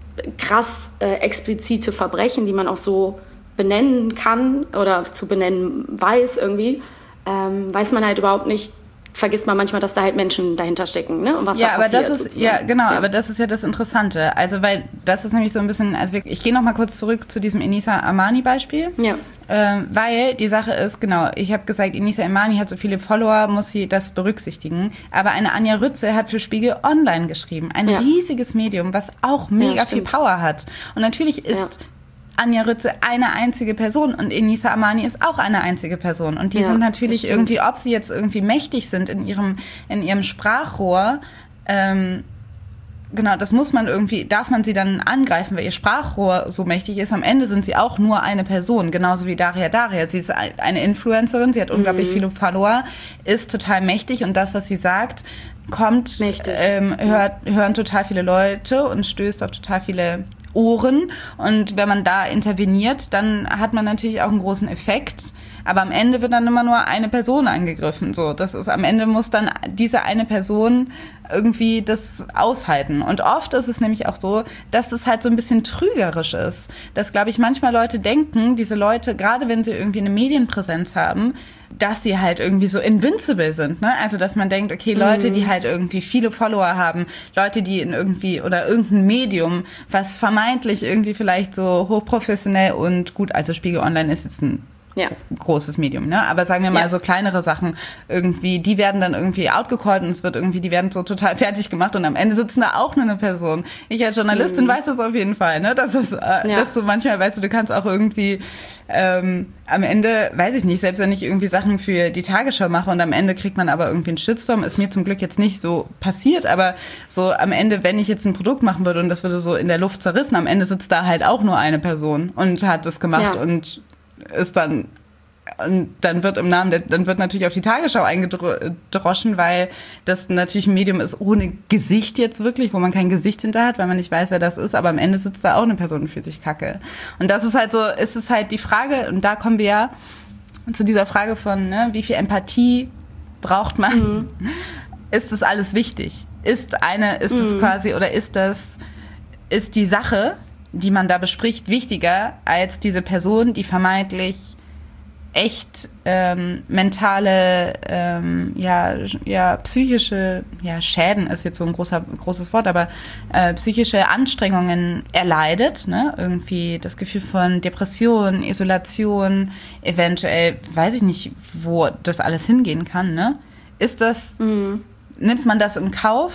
krass äh, explizite Verbrechen, die man auch so benennen kann oder zu benennen weiß irgendwie, ähm, weiß man halt überhaupt nicht, vergisst man manchmal, dass da halt Menschen dahinter stecken, ne? Und was ja, da aber passiert. das ist, ja, genau, ja. aber das ist ja das Interessante. Also, weil das ist nämlich so ein bisschen, also ich gehe noch mal kurz zurück zu diesem Enisa Amani-Beispiel. Ja. Ähm, weil die Sache ist, genau, ich habe gesagt, Enisa Amani hat so viele Follower, muss sie das berücksichtigen. Aber eine Anja Rützel hat für Spiegel Online geschrieben. Ein ja. riesiges Medium, was auch mega ja, viel Power hat. Und natürlich ist ja. Anja Rützel eine einzige Person und Enisa Amani ist auch eine einzige Person. Und die ja, sind natürlich irgendwie, ob sie jetzt irgendwie mächtig sind in ihrem, in ihrem Sprachrohr, ähm, genau, das muss man irgendwie, darf man sie dann angreifen, weil ihr Sprachrohr so mächtig ist. Am Ende sind sie auch nur eine Person, genauso wie Daria Daria. Sie ist eine Influencerin, sie hat mhm. unglaublich viele Follower, ist total mächtig und das, was sie sagt, kommt, ähm, hört, hören total viele Leute und stößt auf total viele Ohren. Und wenn man da interveniert, dann hat man natürlich auch einen großen Effekt. Aber am Ende wird dann immer nur eine Person angegriffen. So, das ist, am Ende muss dann diese eine Person irgendwie das aushalten. Und oft ist es nämlich auch so, dass es halt so ein bisschen trügerisch ist. Dass, glaube ich, manchmal Leute denken, diese Leute, gerade wenn sie irgendwie eine Medienpräsenz haben, dass die halt irgendwie so invincible sind, ne? Also, dass man denkt, okay, Leute, die halt irgendwie viele Follower haben, Leute, die in irgendwie, oder irgendein Medium, was vermeintlich irgendwie vielleicht so hochprofessionell und gut, also Spiegel Online ist jetzt ein ja. großes Medium, ne? Aber sagen wir mal ja. so kleinere Sachen irgendwie, die werden dann irgendwie outgecallt und es wird irgendwie, die werden so total fertig gemacht und am Ende sitzen da auch nur eine Person. Ich als Journalistin mhm. weiß das auf jeden Fall, ne? Das ist, äh, ja. dass du manchmal, weißt du, du kannst auch irgendwie ähm, am Ende, weiß ich nicht, selbst wenn ich irgendwie Sachen für die Tagesschau mache und am Ende kriegt man aber irgendwie einen Shitstorm, ist mir zum Glück jetzt nicht so passiert, aber so am Ende, wenn ich jetzt ein Produkt machen würde und das würde so in der Luft zerrissen, am Ende sitzt da halt auch nur eine Person und hat das gemacht ja. und ist dann, und dann wird im Namen der, dann wird natürlich auf die Tagesschau eingedroschen, weil das natürlich ein Medium ist ohne Gesicht jetzt wirklich, wo man kein Gesicht hinter hat, weil man nicht weiß, wer das ist, aber am Ende sitzt da auch eine Person und fühlt sich kacke. Und das ist halt so, ist es halt die Frage, und da kommen wir ja zu dieser Frage von, ne, wie viel Empathie braucht man? Mhm. Ist das alles wichtig? Ist eine, ist es mhm. quasi, oder ist das, ist die Sache, die man da bespricht, wichtiger als diese Person, die vermeintlich echt ähm, mentale, ähm, ja, ja, psychische, ja, Schäden ist jetzt so ein großer, großes Wort, aber äh, psychische Anstrengungen erleidet, ne? Irgendwie das Gefühl von Depression, Isolation, eventuell, weiß ich nicht, wo das alles hingehen kann, ne? Ist das, mhm. nimmt man das in Kauf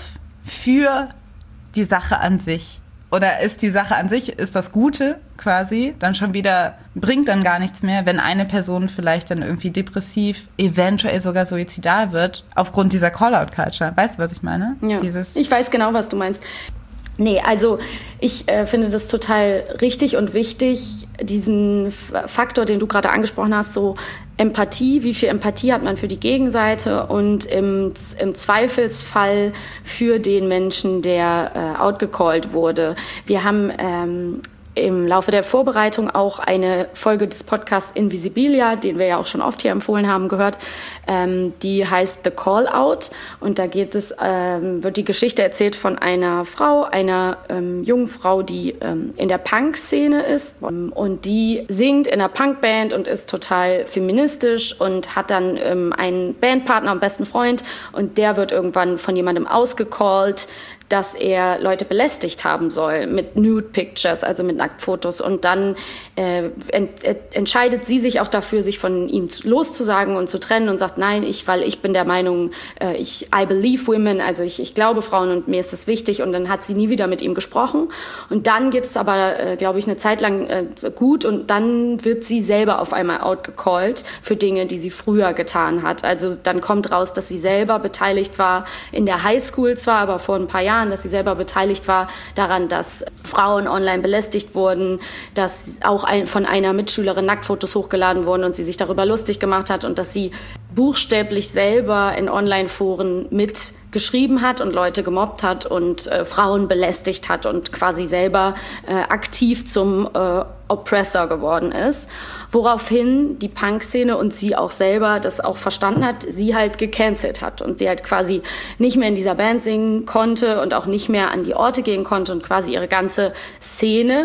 für die Sache an sich? Oder ist die Sache an sich, ist das Gute quasi, dann schon wieder, bringt dann gar nichts mehr, wenn eine Person vielleicht dann irgendwie depressiv, eventuell sogar suizidal wird, aufgrund dieser Call-out-Culture. Weißt du, was ich meine? Ja, Dieses ich weiß genau, was du meinst. Nee, also ich äh, finde das total richtig und wichtig, diesen F- Faktor, den du gerade angesprochen hast, so Empathie, wie viel Empathie hat man für die Gegenseite und im, im Zweifelsfall für den Menschen, der äh, outgecallt wurde. Wir haben ähm, im Laufe der Vorbereitung auch eine Folge des Podcasts Invisibilia, den wir ja auch schon oft hier empfohlen haben, gehört. Ähm, die heißt The Call Out und da geht es, ähm, wird die Geschichte erzählt von einer Frau, einer ähm, jungen Frau, die ähm, in der Punk-Szene ist und die singt in einer Punkband und ist total feministisch und hat dann ähm, einen Bandpartner, einen besten Freund und der wird irgendwann von jemandem ausgecallt, dass er Leute belästigt haben soll mit Nude Pictures, also mit Nacktfotos. Und dann äh, ent, ent, entscheidet sie sich auch dafür, sich von ihm loszusagen und zu trennen und sagt, nein, ich, weil ich bin der Meinung, äh, ich I believe women, also ich, ich glaube Frauen und mir ist das wichtig. Und dann hat sie nie wieder mit ihm gesprochen. Und dann geht es aber, äh, glaube ich, eine Zeit lang äh, gut. Und dann wird sie selber auf einmal outgecallt für Dinge, die sie früher getan hat. Also dann kommt raus, dass sie selber beteiligt war in der Highschool zwar, aber vor ein paar Jahren, dass sie selber beteiligt war daran, dass Frauen online belästigt wurden, dass auch ein, von einer Mitschülerin Nacktfotos hochgeladen wurden und sie sich darüber lustig gemacht hat und dass sie buchstäblich selber in Online-Foren mitgeschrieben hat und Leute gemobbt hat und äh, Frauen belästigt hat und quasi selber äh, aktiv zum äh, Oppressor geworden ist. Woraufhin die Punk-Szene und sie auch selber das auch verstanden hat, sie halt gecancelt hat und sie halt quasi nicht mehr in dieser Band singen konnte und auch nicht mehr an die Orte gehen konnte und quasi ihre ganze Szene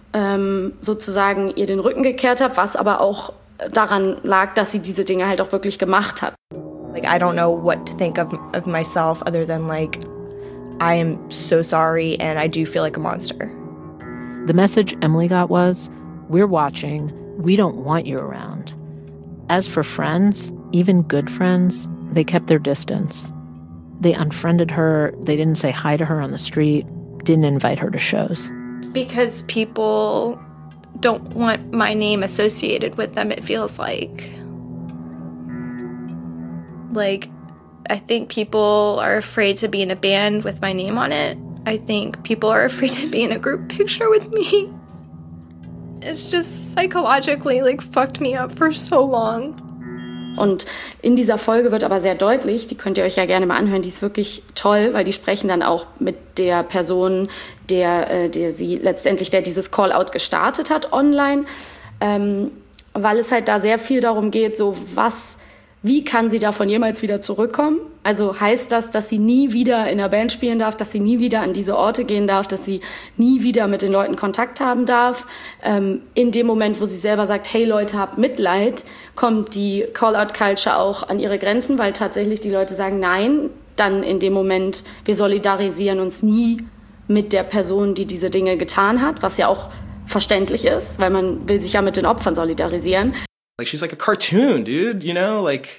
ähm, sozusagen ihr den Rücken gekehrt hat, was aber auch daran lag, dass sie diese Dinge halt auch wirklich gemacht hat. Like, I don't know what to think of, of myself other than, like, I am so sorry and I do feel like a monster. The message Emily got was, we're watching, we don't want you around. As for friends, even good friends, they kept their distance. They unfriended her, they didn't say hi to her on the street, didn't invite her to shows. Because people don't want my name associated with them, it feels like. Like, I think people are afraid to be in a band with my name on it. I think people are afraid to be in a group picture with me. It's just psychologically, like, fucked me up for so long. Und in dieser Folge wird aber sehr deutlich, die könnt ihr euch ja gerne mal anhören, die ist wirklich toll, weil die sprechen dann auch mit der Person, der, äh, der sie letztendlich, der dieses Call-out gestartet hat online, ähm, weil es halt da sehr viel darum geht, so was, wie kann sie davon jemals wieder zurückkommen? Also heißt das, dass sie nie wieder in einer Band spielen darf, dass sie nie wieder an diese Orte gehen darf, dass sie nie wieder mit den Leuten Kontakt haben darf. Ähm, in dem Moment, wo sie selber sagt, hey Leute, habt Mitleid, kommt die Call-out-Culture auch an ihre Grenzen, weil tatsächlich die Leute sagen, nein, dann in dem Moment, wir solidarisieren uns nie mit der Person, die diese Dinge getan hat, was ja auch verständlich ist, weil man will sich ja mit den Opfern solidarisieren. Like, she's like a cartoon, dude, you know, like,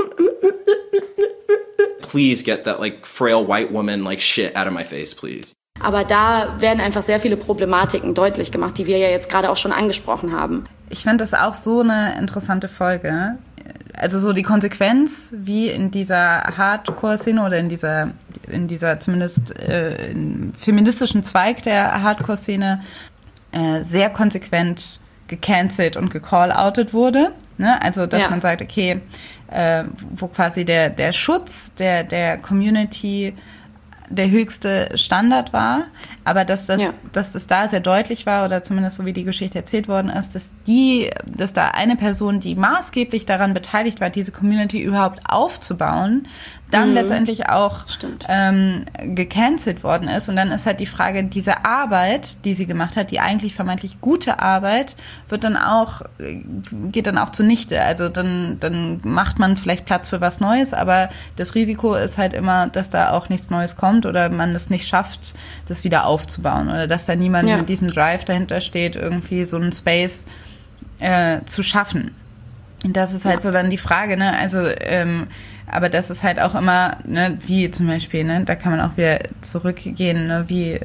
please get that, like, frail white woman, like, shit out of my face, please. Aber da werden einfach sehr viele Problematiken deutlich gemacht, die wir ja jetzt gerade auch schon angesprochen haben. Ich fand das auch so eine interessante Folge. Also so die Konsequenz, wie in dieser Hardcore-Szene oder in dieser, in dieser zumindest äh, feministischen Zweig der Hardcore-Szene äh, sehr konsequent gecancelt und gecall-outet wurde. Ne? Also, dass ja. man sagt, okay, äh, wo quasi der, der Schutz der, der Community der höchste Standard war, aber dass das, ja. dass das da sehr deutlich war, oder zumindest so wie die Geschichte erzählt worden ist, dass die, dass da eine Person, die maßgeblich daran beteiligt war, diese Community überhaupt aufzubauen, dann mhm. letztendlich auch ähm, gecancelt worden ist. Und dann ist halt die Frage, diese Arbeit, die sie gemacht hat, die eigentlich vermeintlich gute Arbeit, wird dann auch, geht dann auch zunichte. Also dann, dann macht man vielleicht Platz für was Neues, aber das Risiko ist halt immer, dass da auch nichts Neues kommt oder man es nicht schafft, das wieder aufzubauen oder dass da niemand ja. mit diesem Drive dahinter steht, irgendwie so einen Space äh, zu schaffen. Und das ist halt ja. so dann die Frage, ne, also ähm, aber das ist halt auch immer, ne, wie zum Beispiel, ne, da kann man auch wieder zurückgehen, ne, wie,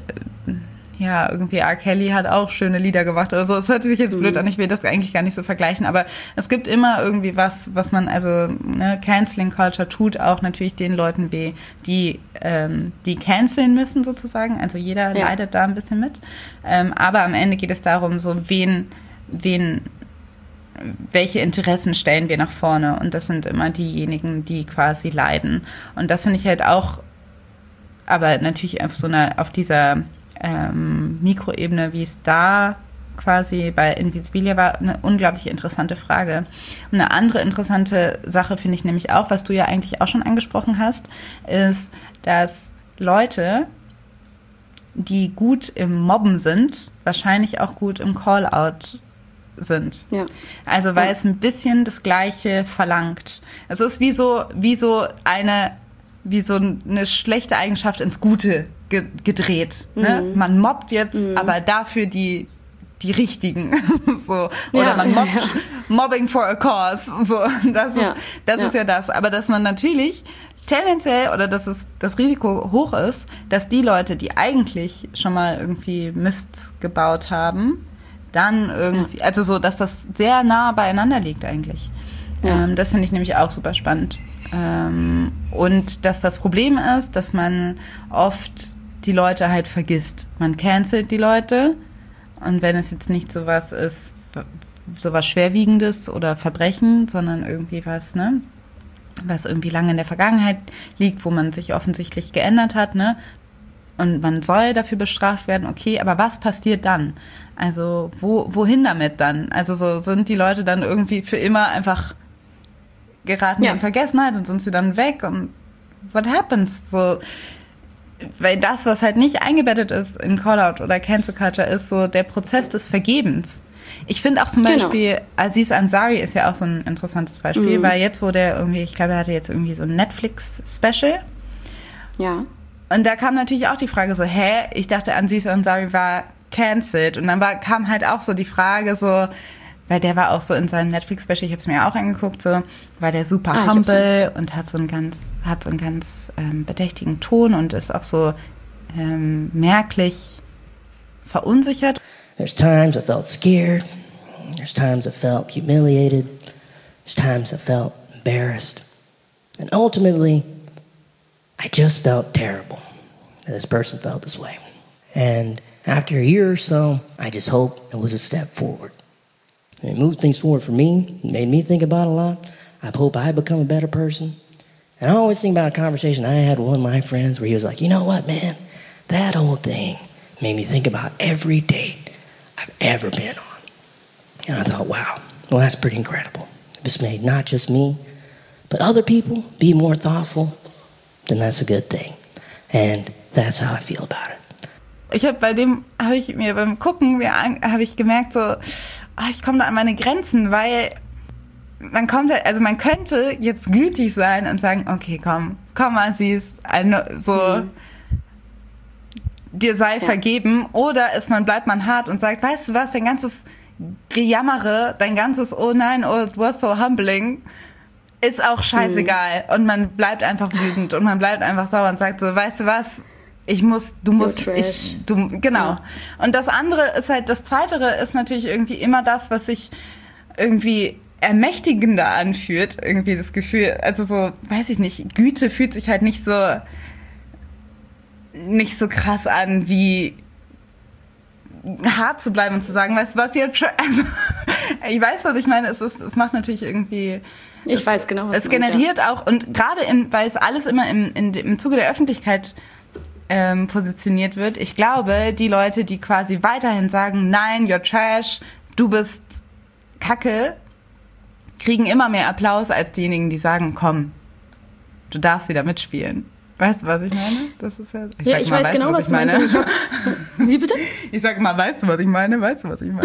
ja, irgendwie R. Kelly hat auch schöne Lieder gemacht oder so. Es hört sich jetzt blöd an, ich will das eigentlich gar nicht so vergleichen, aber es gibt immer irgendwie was, was man, also, ne, Canceling Culture tut auch natürlich den Leuten weh, die, ähm, die canceln müssen sozusagen, also jeder ja. leidet da ein bisschen mit, ähm, aber am Ende geht es darum, so, wen, wen, welche Interessen stellen wir nach vorne, und das sind immer diejenigen, die quasi leiden. Und das finde ich halt auch, aber natürlich auf so einer, auf dieser ähm, Mikroebene, wie es da quasi bei Invisibilia war, eine unglaublich interessante Frage. Und eine andere interessante Sache finde ich nämlich auch, was du ja eigentlich auch schon angesprochen hast, ist, dass Leute, die gut im Mobben sind, wahrscheinlich auch gut im Call-out sind. Ja. Also weil ja. es ein bisschen das Gleiche verlangt. Es ist wie so, wie so eine, wie so eine schlechte Eigenschaft ins Gute ge- gedreht. Mhm. Ne? Man mobbt jetzt, mhm. aber dafür die die Richtigen. so. Oder ja, man mobbt, ja, ja. Mobbing for a cause. So. Das, ja. ist, das ja. ist ja das. Aber dass man natürlich tendenziell, oder dass es das Risiko hoch ist, dass die Leute, die eigentlich schon mal irgendwie Mist gebaut haben, dann irgendwie, ja. also so, dass das sehr nah beieinander liegt eigentlich. Ja. Ähm, das finde ich nämlich auch super spannend. Ähm, und dass das Problem ist, dass man oft die Leute halt vergisst. Man cancelt die Leute, und wenn es jetzt nicht sowas ist, sowas Schwerwiegendes oder Verbrechen, sondern irgendwie was, ne, was irgendwie lange in der Vergangenheit liegt, wo man sich offensichtlich geändert hat, ne, und man soll dafür bestraft werden, okay, aber was passiert dann? Also wo, wohin damit dann? Also so sind die Leute dann irgendwie für immer einfach geraten ja. in Vergessenheit und sind sie dann weg, und what happens? So, weil das, was halt nicht eingebettet ist in Callout oder Cancel Culture, ist so der Prozess des Vergebens. Ich finde auch zum Beispiel, genau. Aziz Ansari ist ja auch so ein interessantes Beispiel, mhm. weil jetzt, wo der irgendwie, ich glaube, er hatte jetzt irgendwie so ein Netflix-Special. Ja. Und da kam natürlich auch die Frage so, hä, ich dachte, Aziz Ansari war cancelled. Und dann war, kam halt auch so die Frage so, weil der war auch so in seinem Netflix-Special, ich habe es mir auch angeguckt, so war der super ah, humble und hat so einen ganz, hat so einen ganz ähm, bedächtigen Ton und ist auch so ähm, merklich verunsichert. There's times I felt scared. There's times I felt humiliated. There's times I felt embarrassed. And ultimately, I just felt terrible that this person felt this way. And after a year or so, I just hope it was a step forward. And it moved things forward for me. It made me think about a lot. I hope I become a better person. And I always think about a conversation I had with one of my friends where he was like, you know what, man? That whole thing made me think about every date I've ever been on. And I thought, wow, well, that's pretty incredible. If it's made not just me, but other people be more thoughtful, then that's a good thing. And that's how I feel about it. Ich habe bei dem, habe ich mir beim Gucken, habe ich gemerkt so, oh, ich komme da an meine Grenzen, weil man kommt halt, also man könnte jetzt gütig sein und sagen, okay, komm, komm mal, sie ist eine, so, mhm. dir sei ja. vergeben, oder ist man, bleibt man hart und sagt, weißt du was, dein ganzes Gejammere, dein ganzes, oh nein, oh, du warst so humbling, ist auch scheißegal. Mhm. Und man bleibt einfach wütend und man bleibt einfach sauer und sagt so, weißt du was, ich muss, du musst, ich, du, genau. Ja. Und das andere ist halt, das Zweitere ist natürlich irgendwie immer das, was sich irgendwie ermächtigender anfühlt, irgendwie das Gefühl, also so, weiß ich nicht, Güte fühlt sich halt nicht so, nicht so krass an, wie hart zu bleiben und zu sagen, weißt du was, jetzt, also, ich weiß, was ich meine, es ist, es macht natürlich irgendwie, ich es, weiß genau, was es generiert meinst, ja. auch, und gerade in, weil es alles immer im, in, im Zuge der Öffentlichkeit ähm, positioniert wird, ich glaube, die Leute, die quasi weiterhin sagen, nein, you're trash, du bist Kacke, kriegen immer mehr Applaus als diejenigen, die sagen, komm, du darfst wieder mitspielen. Weißt du, was ich meine? Das ist ja, ich ja, sag ich mal, weiß weißt genau, du, was, was ich meine. Ich hab, wie bitte? Ich sag mal, weißt du, was ich meine? Weißt du, was ich meine?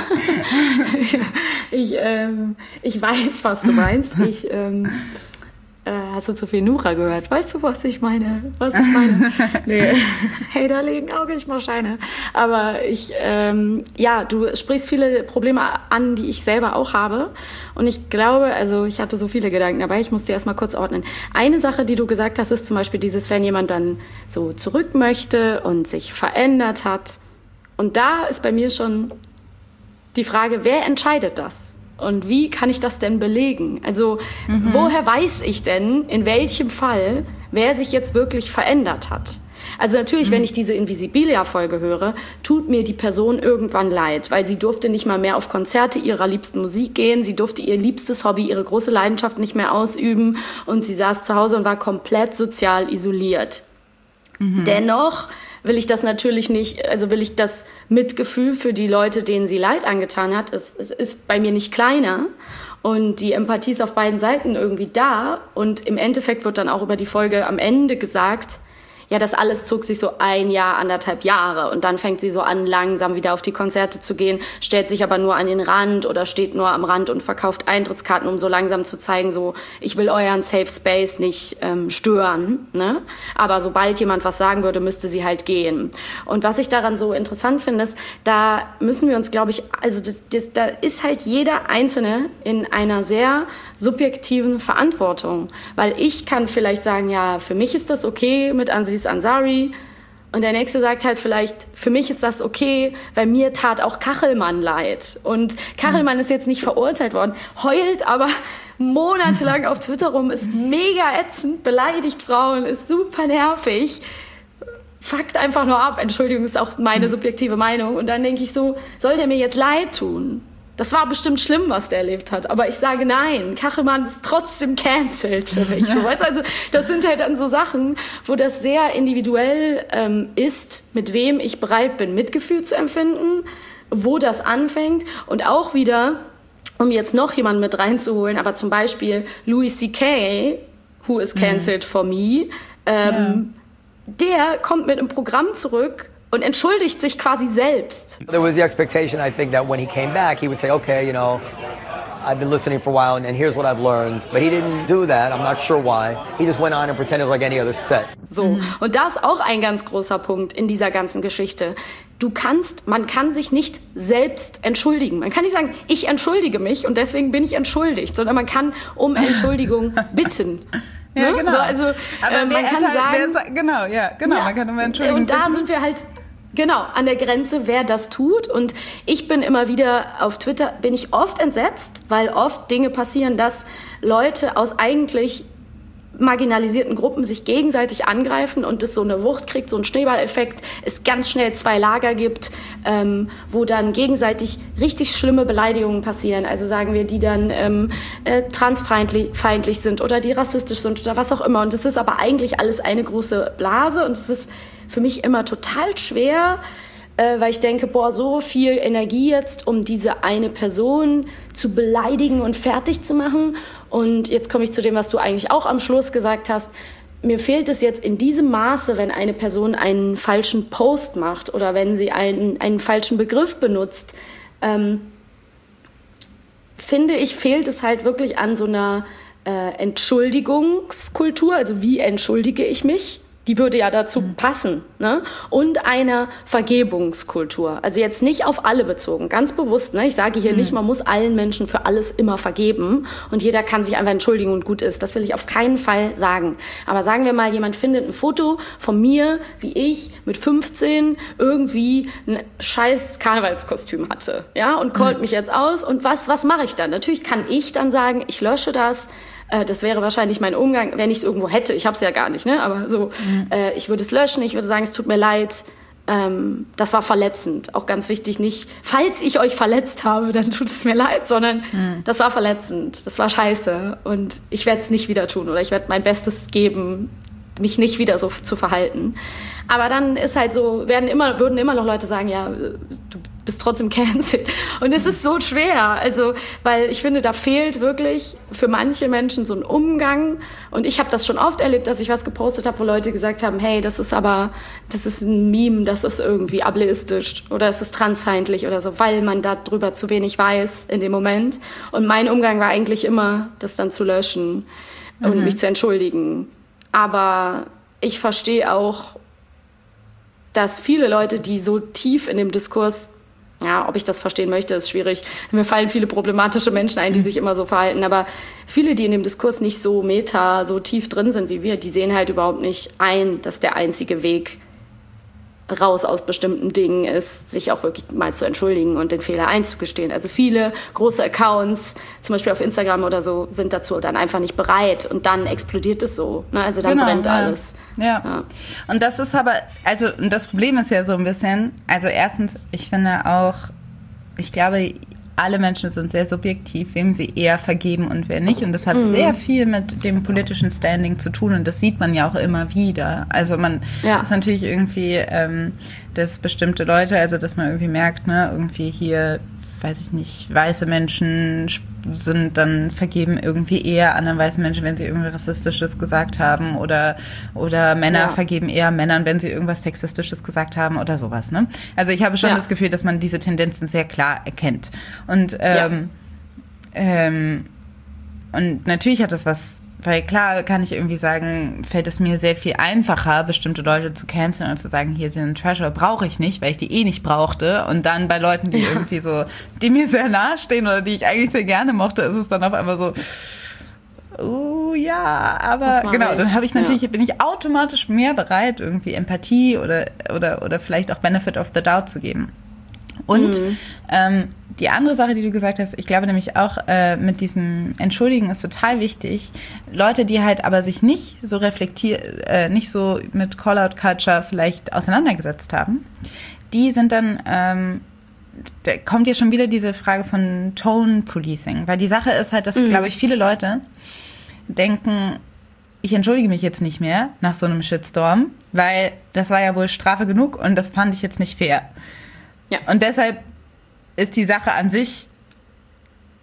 ich, ich, ähm, ich weiß, was du meinst. Ich, ähm, äh, hast du zu viel Nura gehört? Weißt du, was ich meine? Was ich meine? Nee. Hey, da legen Auge ich mal Scheine. Aber ich, ähm, ja, du sprichst viele Probleme an, die ich selber auch habe. Und ich glaube, also ich hatte so viele Gedanken dabei, ich muss die erstmal kurz ordnen. Eine Sache, die du gesagt hast, ist zum Beispiel dieses, wenn jemand dann so zurück möchte und sich verändert hat. Und da ist bei mir schon die Frage, wer entscheidet das? Und wie kann ich das denn belegen? Also mhm. woher weiß ich denn, in welchem Fall, wer sich jetzt wirklich verändert hat? Also natürlich, mhm. wenn ich diese Invisibilia-Folge höre, tut mir die Person irgendwann leid, weil sie durfte nicht mal mehr auf Konzerte ihrer liebsten Musik gehen, sie durfte ihr liebstes Hobby, ihre große Leidenschaft nicht mehr ausüben und sie saß zu Hause und war komplett sozial isoliert. Mhm. Dennoch will ich das natürlich nicht, also will ich das Mitgefühl für die Leute, denen sie Leid angetan hat, es, es ist bei mir nicht kleiner. Und die Empathie ist auf beiden Seiten irgendwie da. Und im Endeffekt wird dann auch über die Folge am Ende gesagt, ja, das alles zog sich so ein Jahr, anderthalb Jahre. Und dann fängt sie so an, langsam wieder auf die Konzerte zu gehen, stellt sich aber nur an den Rand oder steht nur am Rand und verkauft Eintrittskarten, um so langsam zu zeigen, so, ich will euren Safe Space nicht ähm, stören. Ne? Aber sobald jemand was sagen würde, müsste sie halt gehen. Und was ich daran so interessant finde, ist, da müssen wir uns, glaube ich, also das, das, da ist halt jeder Einzelne in einer sehr subjektiven Verantwortung. Weil ich kann vielleicht sagen, ja, für mich ist das okay mit Aziz Ansari. Und der Nächste sagt halt vielleicht, für mich ist das okay, weil mir tat auch Kachelmann leid. Und Kachelmann mhm. ist jetzt nicht verurteilt worden, heult aber monatelang auf Twitter rum, ist mega ätzend, beleidigt Frauen, ist super nervig. Fuckt einfach nur ab. Entschuldigung, ist auch meine subjektive Meinung. Und dann denke ich so, soll der mir jetzt leid tun? Das war bestimmt schlimm, was der erlebt hat. Aber ich sage nein, Kachelmann ist trotzdem cancelled für mich. So, weißt? Also, das sind halt dann so Sachen, wo das sehr individuell ähm, ist, mit wem ich bereit bin, Mitgefühl zu empfinden, wo das anfängt. Und auch wieder, um jetzt noch jemanden mit reinzuholen, aber zum Beispiel Louis C K, who is cancelled mhm. for me, ähm, ja. der kommt mit einem Programm zurück, und entschuldigt sich quasi selbst. There was the expectation, I think, that when he came back, he would say, okay, you know, I've been listening for a while and, and here's what I've learned. But he didn't do that. I'm not sure why. He just went on and pretended like any other set. So, und das ist auch ein ganz großer Punkt in dieser ganzen Geschichte. Du kannst, man kann sich nicht selbst entschuldigen. Man kann nicht sagen, ich entschuldige mich und deswegen bin ich entschuldigt, sondern man kann um Entschuldigung bitten. Ja, ne? genau. So, also, aber äh, man kann halt, sagen, wer, genau, ja, genau, ja, man kann um Entschuldigung und da bitten. sind wir halt genau an der Grenze, wer das tut. Und ich bin immer wieder auf Twitter, bin ich oft entsetzt, weil oft Dinge passieren, dass Leute aus eigentlich marginalisierten Gruppen sich gegenseitig angreifen und es so eine Wucht kriegt, so einen Schneeballeffekt, es ganz schnell zwei Lager gibt, ähm, wo dann gegenseitig richtig schlimme Beleidigungen passieren. Also sagen wir, die dann ähm, äh, transfeindlich feindlich sind oder die rassistisch sind oder was auch immer. Und es ist aber eigentlich alles eine große Blase und es ist für mich immer total schwer, äh, weil ich denke, boah, so viel Energie jetzt, um diese eine Person zu beleidigen und fertig zu machen. Und jetzt komme ich zu dem, was du eigentlich auch am Schluss gesagt hast. Mir fehlt es jetzt in diesem Maße, wenn eine Person einen falschen Post macht oder wenn sie einen, einen falschen Begriff benutzt, ähm, finde ich, fehlt es halt wirklich an so einer äh, Entschuldigungskultur. Also wie entschuldige ich mich? Die würde ja dazu passen, ne? Und einer Vergebungskultur. Also jetzt nicht auf alle bezogen, ganz bewusst. Ne? Ich sage hier mhm. nicht, man muss allen Menschen für alles immer vergeben und jeder kann sich einfach entschuldigen und gut ist. Das will ich auf keinen Fall sagen. Aber sagen wir mal, jemand findet ein Foto von mir, wie ich mit fünfzehn irgendwie ein scheiß Karnevalskostüm hatte, ja, und callt mhm. mich jetzt aus. Und was, was mache ich dann? Natürlich kann ich dann sagen, ich lösche das. Das wäre wahrscheinlich mein Umgang, wenn ich es irgendwo hätte. Ich habe es ja gar nicht, ne? Aber so, mhm. äh, ich würde es löschen. Ich würde sagen, es tut mir leid. Ähm, das war verletzend. Auch ganz wichtig, nicht, falls ich euch verletzt habe, dann tut es mir leid, sondern mhm. das war verletzend. Das war scheiße. Und ich werde es nicht wieder tun oder ich werde mein Bestes geben, mich nicht wieder so zu verhalten. Aber dann ist halt so, werden immer, würden immer noch Leute sagen, ja, du bist trotzdem cancelled. Und es ist so schwer, also, weil ich finde, da fehlt wirklich für manche Menschen so ein Umgang. Und ich habe das schon oft erlebt, dass ich was gepostet habe, wo Leute gesagt haben, hey, das ist aber, das ist ein Meme, das ist irgendwie ableistisch oder es ist transfeindlich oder so, weil man darüber zu wenig weiß in dem Moment. Und mein Umgang war eigentlich immer, das dann zu löschen und mhm. mich zu entschuldigen. Aber ich verstehe auch, dass viele Leute, die so tief in dem Diskurs, ja, ob ich das verstehen möchte, ist schwierig. Mir fallen viele problematische Menschen ein, die sich immer so verhalten. Aber viele, die in dem Diskurs nicht so meta, so tief drin sind wie wir, die sehen halt überhaupt nicht ein, dass der einzige Weg raus aus bestimmten Dingen ist, sich auch wirklich mal zu entschuldigen und den Fehler einzugestehen. Also viele große Accounts, zum Beispiel auf Instagram oder so, sind dazu dann einfach nicht bereit und dann explodiert es so. Ne? Also dann genau, brennt ja. alles. Ja. ja. Und das ist aber, also das Problem ist ja so ein bisschen, also erstens, ich finde auch, ich glaube, alle Menschen sind sehr subjektiv, wem sie eher vergeben und wer nicht. Und das hat mhm. sehr viel mit dem politischen Standing zu tun. Und das sieht man ja auch immer wieder. Also man ja. ist natürlich irgendwie, ähm, dass bestimmte Leute, also dass man irgendwie merkt, ne, irgendwie hier, weiß ich nicht, weiße Menschen sind dann vergeben irgendwie eher anderen weißen Menschen, wenn sie irgendwie Rassistisches gesagt haben oder, oder Männer ja. vergeben eher Männern, wenn sie irgendwas Sexistisches gesagt haben oder sowas. Ne? Also ich habe schon ja. das Gefühl, dass man diese Tendenzen sehr klar erkennt. Und, ähm, ja. ähm, und natürlich hat das was, weil klar kann ich irgendwie sagen, fällt es mir sehr viel einfacher, bestimmte Leute zu canceln und zu sagen, hier sind Trasher, brauche ich nicht, weil ich die eh nicht brauchte. Und dann bei Leuten, die ja. irgendwie so, die mir sehr nahe stehen oder die ich eigentlich sehr gerne mochte, ist es dann auf einmal so, oh ja, aber genau, ich. dann habe ich natürlich, ja. bin ich automatisch mehr bereit, irgendwie Empathie oder, oder, oder vielleicht auch Benefit of the Doubt zu geben. Und mhm. ähm, die andere Sache, die du gesagt hast, ich glaube nämlich auch äh, mit diesem Entschuldigen ist total wichtig. Leute, die halt aber sich nicht so reflektiert, äh, nicht so mit Call-out-Culture vielleicht auseinandergesetzt haben, die sind dann, ähm, da kommt ja schon wieder diese Frage von Tone-Policing. Weil die Sache ist halt, dass, mhm. glaube ich, viele Leute denken, ich entschuldige mich jetzt nicht mehr nach so einem Shitstorm, weil das war ja wohl Strafe genug und das fand ich jetzt nicht fair. Ja. Und deshalb ist die Sache an sich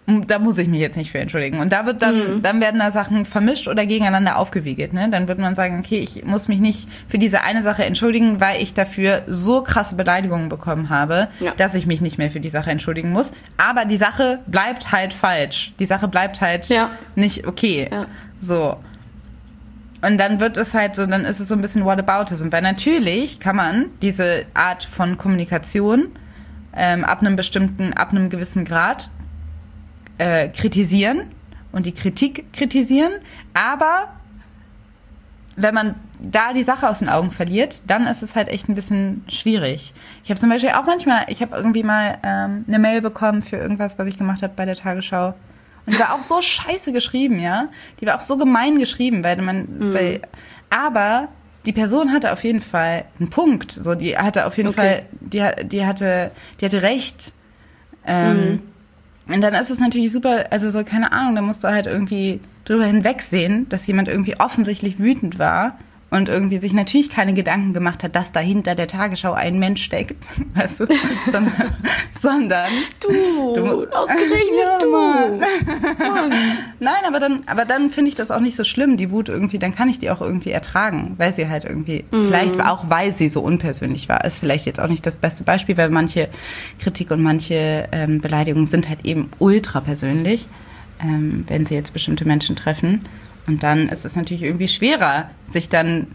da muss ich mich jetzt nicht für entschuldigen. Und da wird dann, mhm. dann werden da Sachen vermischt oder gegeneinander aufgewiegelt. Ne? Dann wird man sagen, okay, ich muss mich nicht für diese eine Sache entschuldigen, weil ich dafür so krasse Beleidigungen bekommen habe, ja. dass ich mich nicht mehr für die Sache entschuldigen muss. Aber die Sache bleibt halt falsch. Die Sache bleibt halt ja. nicht okay. Ja. So. Und dann wird es halt so, dann ist es so ein bisschen Whataboutism. Weil natürlich kann man diese Art von Kommunikation ähm, ab einem bestimmten, ab einem gewissen Grad Äh, kritisieren und die Kritik kritisieren, aber wenn man da die Sache aus den Augen verliert, dann ist es halt echt ein bisschen schwierig. Ich habe zum Beispiel auch manchmal, ich habe irgendwie mal ähm, eine Mail bekommen für irgendwas, was ich gemacht habe bei der Tagesschau und die war auch so scheiße geschrieben, ja, die war auch so gemein geschrieben, weil man, mhm. weil, aber die Person hatte auf jeden Fall einen Punkt, so die hatte auf jeden okay. Fall, die, die hatte, die hatte recht. Ähm, mhm. Und dann ist es natürlich super, also so, keine Ahnung, da musst du halt irgendwie drüber hinwegsehen, dass jemand irgendwie offensichtlich wütend war und irgendwie sich natürlich keine Gedanken gemacht hat, dass da hinter der Tagesschau ein Mensch steckt, weißt du, sondern, sondern du, du ausgerechnet ja, du. Mann. Mann. Nein, aber dann, aber dann finde ich das auch nicht so schlimm, die Wut irgendwie, dann kann ich die auch irgendwie ertragen, weil sie halt irgendwie, mhm. vielleicht auch, weil sie so unpersönlich war, ist vielleicht jetzt auch nicht das beste Beispiel, weil manche Kritik und manche ähm, Beleidigungen sind halt eben ultra persönlich, ähm, wenn sie jetzt bestimmte Menschen treffen. Und dann ist es natürlich irgendwie schwerer, sich dann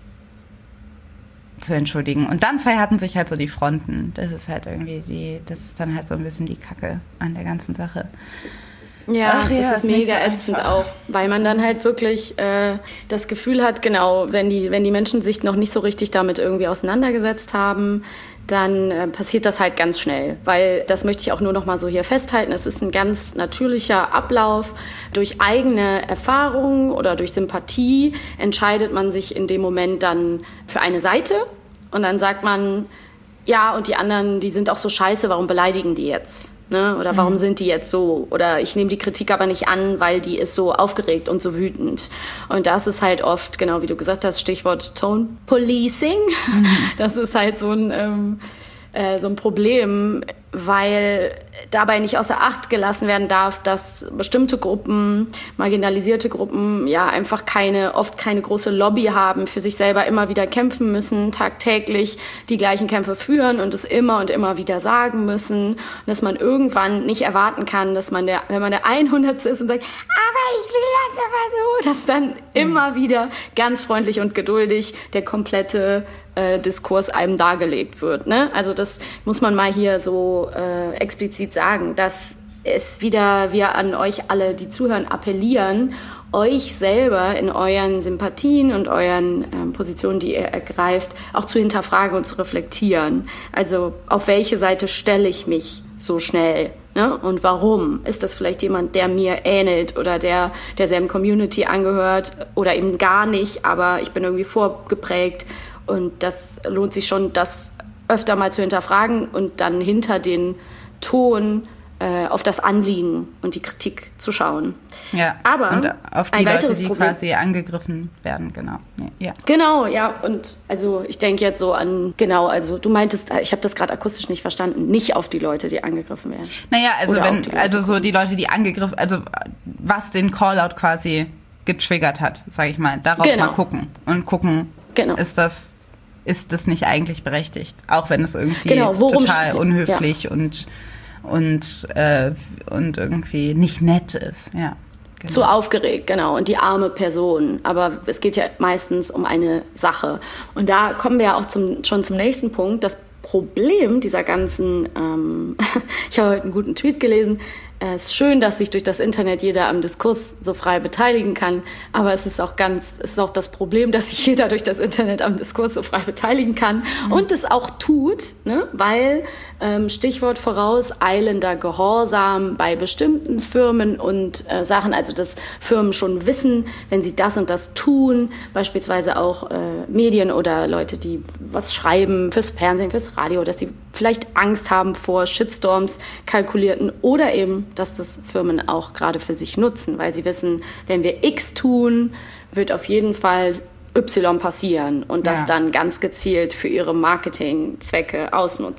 zu entschuldigen. Und dann verhärten sich halt so die Fronten. Das ist halt irgendwie die, das ist dann halt so ein bisschen die Kacke an der ganzen Sache. Ja, Ach, das ja, ist mega so ätzend auch, weil man dann halt wirklich äh, das Gefühl hat, genau, wenn die, wenn die Menschen sich noch nicht so richtig damit irgendwie auseinandergesetzt haben, dann äh, passiert das halt ganz schnell. Weil, das möchte ich auch nur noch mal so hier festhalten, es ist ein ganz natürlicher Ablauf. Durch eigene Erfahrung oder durch Sympathie entscheidet man sich in dem Moment dann für eine Seite und dann sagt man, ja, und die anderen, die sind auch so scheiße, warum beleidigen die jetzt? Ne? Oder warum mhm. sind die jetzt so? Oder ich nehme die Kritik aber nicht an, weil die ist so aufgeregt und so wütend. Und das ist halt oft, genau wie du gesagt hast, Stichwort Tone Policing. Mhm. Das ist halt so ein, ähm, äh, so ein Problem, weil dabei nicht außer Acht gelassen werden darf, dass bestimmte Gruppen, marginalisierte Gruppen, ja einfach keine, oft keine große Lobby haben, für sich selber immer wieder kämpfen müssen, tagtäglich die gleichen Kämpfe führen und es immer und immer wieder sagen müssen. Und dass man irgendwann nicht erwarten kann, dass man der, wenn man der hundertste ist und sagt, aber ich will das aber so, dass dann immer wieder ganz freundlich und geduldig der komplette äh, Diskurs einem dargelegt wird. Ne? Also das muss man mal hier so äh, explizit sagen, dass es wieder wir an euch alle, die zuhören, appellieren, euch selber in euren Sympathien und euren ähm, Positionen, die ihr ergreift, auch zu hinterfragen und zu reflektieren. Also auf welche Seite stelle ich mich so schnell? Ne? Und warum? Ist das vielleicht jemand, der mir ähnelt oder der derselben Community angehört oder eben gar nicht, aber ich bin irgendwie vorgeprägt und das lohnt sich schon, das öfter mal zu hinterfragen und dann hinter den Ton äh, auf das Anliegen und die Kritik zu schauen. Ja, aber und auf die ein Leute, weiteres die Problem, quasi angegriffen werden, genau. Ja. Genau, ja, und also ich denke jetzt so an, genau, also du meintest, ich habe das gerade akustisch nicht verstanden, nicht auf die Leute, die angegriffen werden. Naja, also Oder wenn, also so die Leute, die angegriffen, also was den Callout quasi getriggert hat, sage ich mal, darauf genau. mal gucken und gucken, genau. ist das ist das nicht eigentlich berechtigt, auch wenn es irgendwie genau, total unhöflich ja. und und äh, und irgendwie nicht nett ist, ja. Genau. Zu aufgeregt, genau. Und die arme Person. Aber es geht ja meistens um eine Sache. Und da kommen wir ja auch zum, schon zum nächsten Punkt. Das Problem dieser ganzen, ähm, ich habe heute einen guten Tweet gelesen, es ist schön, dass sich durch das Internet jeder am Diskurs so frei beteiligen kann, aber es ist auch ganz, es ist auch das Problem, dass sich jeder durch das Internet am Diskurs so frei beteiligen kann mhm. und es auch tut, ne? Weil ähm, Stichwort vorauseilender Gehorsam bei bestimmten Firmen und äh, Sachen, also dass Firmen schon wissen, wenn sie das und das tun, beispielsweise auch äh, Medien oder Leute, die was schreiben fürs Fernsehen, fürs Radio, dass die vielleicht Angst haben vor Shitstorms, kalkulierten oder eben dass das Firmen auch gerade für sich nutzen, weil sie wissen, wenn wir X tun, wird auf jeden Fall Y passieren und das ja. dann ganz gezielt für ihre Marketingzwecke ausnutzen.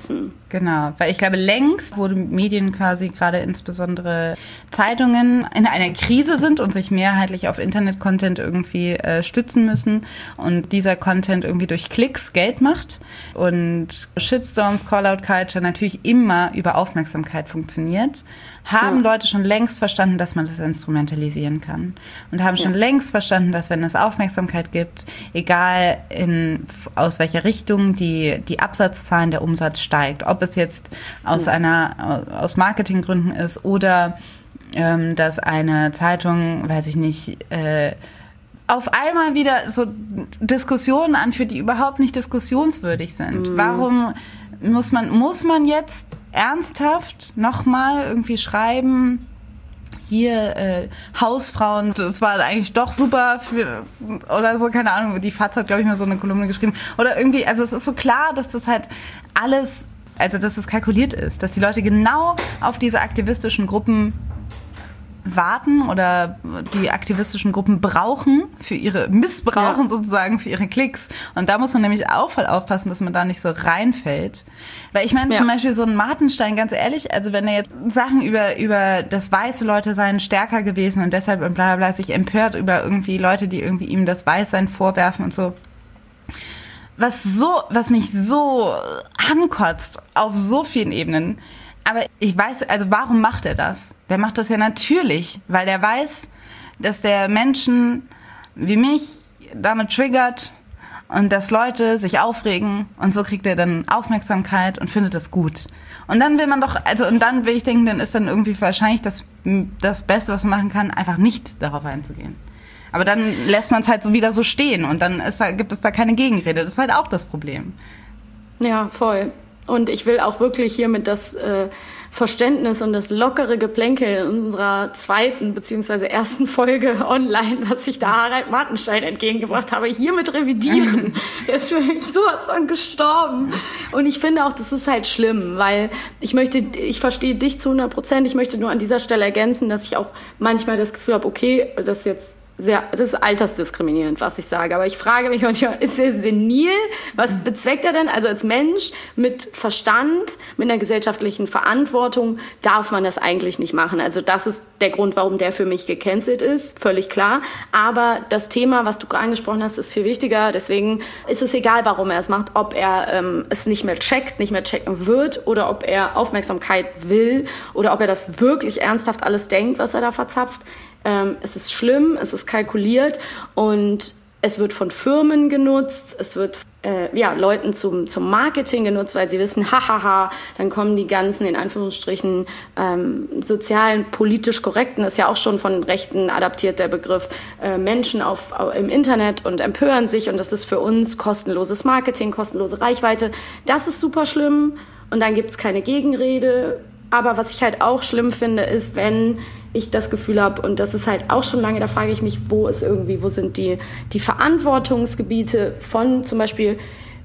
Genau, weil ich glaube, längst, wo die Medien quasi gerade insbesondere Zeitungen in einer Krise sind und sich mehrheitlich auf Internet-Content irgendwie äh, stützen müssen und dieser Content irgendwie durch Klicks Geld macht und Shitstorms, Call-out-Culture natürlich immer über Aufmerksamkeit funktioniert, haben ja. Leute schon längst verstanden, dass man das instrumentalisieren kann und haben schon ja. längst verstanden, dass wenn es Aufmerksamkeit gibt, egal in, aus welcher Richtung die, die Absatzzahlen, der Umsatz steigt, ob es jetzt aus ja. einer, aus Marketinggründen ist oder ähm, dass eine Zeitung, weiß ich nicht, äh, auf einmal wieder so Diskussionen anführt, die überhaupt nicht diskussionswürdig sind. Mhm. Warum muss man, muss man jetzt ernsthaft nochmal irgendwie schreiben, hier äh, Hausfrauen, das war eigentlich doch super für, oder so, keine Ahnung, die Faz hat, glaube ich, mal so eine Kolumne geschrieben. Oder irgendwie, also es ist so klar, dass das halt alles, also dass es kalkuliert ist, dass die Leute genau auf diese aktivistischen Gruppen warten oder die aktivistischen Gruppen brauchen für ihre, missbrauchen ja. sozusagen für ihre Klicks. Und da muss man nämlich auch voll aufpassen, dass man da nicht so reinfällt. Weil ich meine ja. zum Beispiel so ein Martenstein, ganz ehrlich, also wenn er jetzt Sachen über, über das weiße Leute seien stärker gewesen und deshalb und bla bla sich empört über irgendwie Leute, die irgendwie ihm das Weißsein vorwerfen und so. Was so, was mich so ankotzt auf so vielen Ebenen. Aber ich weiß, also warum macht er das? Der macht das ja natürlich, weil der weiß, dass der Menschen wie mich damit triggert und dass Leute sich aufregen und so kriegt er dann Aufmerksamkeit und findet das gut. Und dann will man doch, also und dann will ich denken, dann ist dann irgendwie wahrscheinlich das, das Beste, was man machen kann, einfach nicht darauf einzugehen. Aber dann lässt man es halt so wieder so stehen und dann ist da, gibt es da keine Gegenrede. Das ist halt auch das Problem. Ja, voll. Und ich will auch wirklich hiermit das äh, Verständnis und das lockere Geplänkel in unserer zweiten bzw. ersten Folge online, was ich da Harald Martenstein entgegengebracht habe, hiermit revidieren. Der ist für mich sowas von gestorben. Und ich finde auch, das ist halt schlimm, weil ich möchte, ich verstehe dich zu hundert Prozent. Ich möchte nur an dieser Stelle ergänzen, dass ich auch manchmal das Gefühl habe, okay, das jetzt sehr, das ist altersdiskriminierend, was ich sage. Aber ich frage mich manchmal, ist er senil? Was bezweckt er denn? Also als Mensch mit Verstand, mit einer gesellschaftlichen Verantwortung darf man das eigentlich nicht machen. Also das ist der Grund, warum der für mich gecancelt ist, völlig klar. Aber das Thema, was du angesprochen hast, ist viel wichtiger. Deswegen ist es egal, warum er es macht, ob er ähm, es nicht mehr checkt, nicht mehr checken wird oder ob er Aufmerksamkeit will oder ob er das wirklich ernsthaft alles denkt, was er da verzapft. Ähm, es ist schlimm, es ist kalkuliert und es wird von Firmen genutzt, es wird äh, ja, Leuten zum, zum Marketing genutzt, weil sie wissen, hahaha, dann kommen die ganzen, in Anführungsstrichen, ähm, sozialen, politisch korrekten, ist ja auch schon von Rechten adaptiert, der Begriff, äh, Menschen auf, auf, im Internet und empören sich und das ist für uns kostenloses Marketing, kostenlose Reichweite. Das ist super schlimm und dann gibt es keine Gegenrede. Aber was ich halt auch schlimm finde, ist, wenn ich das Gefühl habe, und das ist halt auch schon lange, da frage ich mich, wo ist irgendwie, wo sind die, die Verantwortungsgebiete von zum Beispiel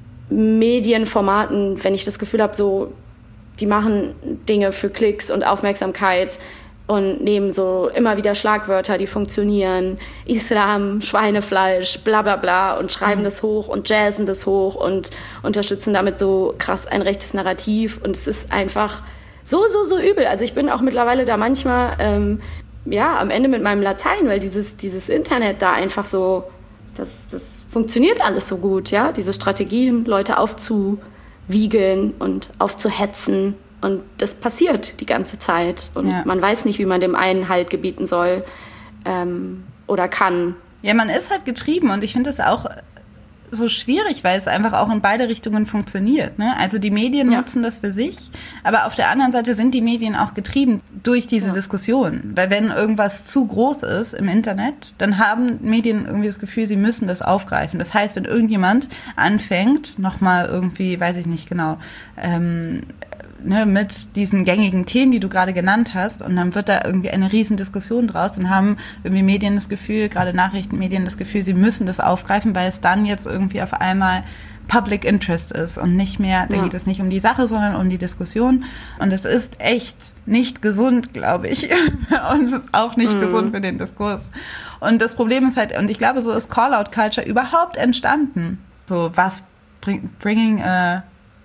Medienformaten, wenn ich das Gefühl habe, so, die machen Dinge für Klicks und Aufmerksamkeit und nehmen so immer wieder Schlagwörter, die funktionieren, Islam, Schweinefleisch, bla bla bla und schreiben mhm. das hoch und jazzen das hoch und unterstützen damit so krass ein rechtes Narrativ und es ist einfach so, so, so übel. Also ich bin auch mittlerweile da manchmal ähm, ja, am Ende mit meinem Latein, weil dieses, dieses Internet da einfach so, das, das funktioniert alles so gut, ja, diese Strategien, Leute aufzuwiegeln und aufzuhetzen und das passiert die ganze Zeit und ja. man weiß nicht, wie man dem einen Halt gebieten soll ähm, oder kann. Ja, man ist halt getrieben und ich finde das auch so schwierig, weil es einfach auch in beide Richtungen funktioniert. Ne? Also die Medien ja. nutzen das für sich, aber auf der anderen Seite sind die Medien auch getrieben durch diese ja. Diskussion. Weil wenn irgendwas zu groß ist im Internet, dann haben Medien irgendwie das Gefühl, sie müssen das aufgreifen. Das heißt, wenn irgendjemand anfängt, nochmal irgendwie, weiß ich nicht genau, ähm, Ne, mit diesen gängigen Themen, die du gerade genannt hast, und dann wird da irgendwie eine riesen Diskussion draus, dann haben irgendwie Medien das Gefühl, gerade Nachrichtenmedien das Gefühl, sie müssen das aufgreifen, weil es dann jetzt irgendwie auf einmal Public Interest ist und nicht mehr, da ja. geht es nicht um die Sache, sondern um die Diskussion und es ist echt nicht gesund, glaube ich, und auch nicht mhm. gesund für den Diskurs. Und das Problem ist halt, und ich glaube, so ist Call-out-Culture überhaupt entstanden. So, was bring, bringing a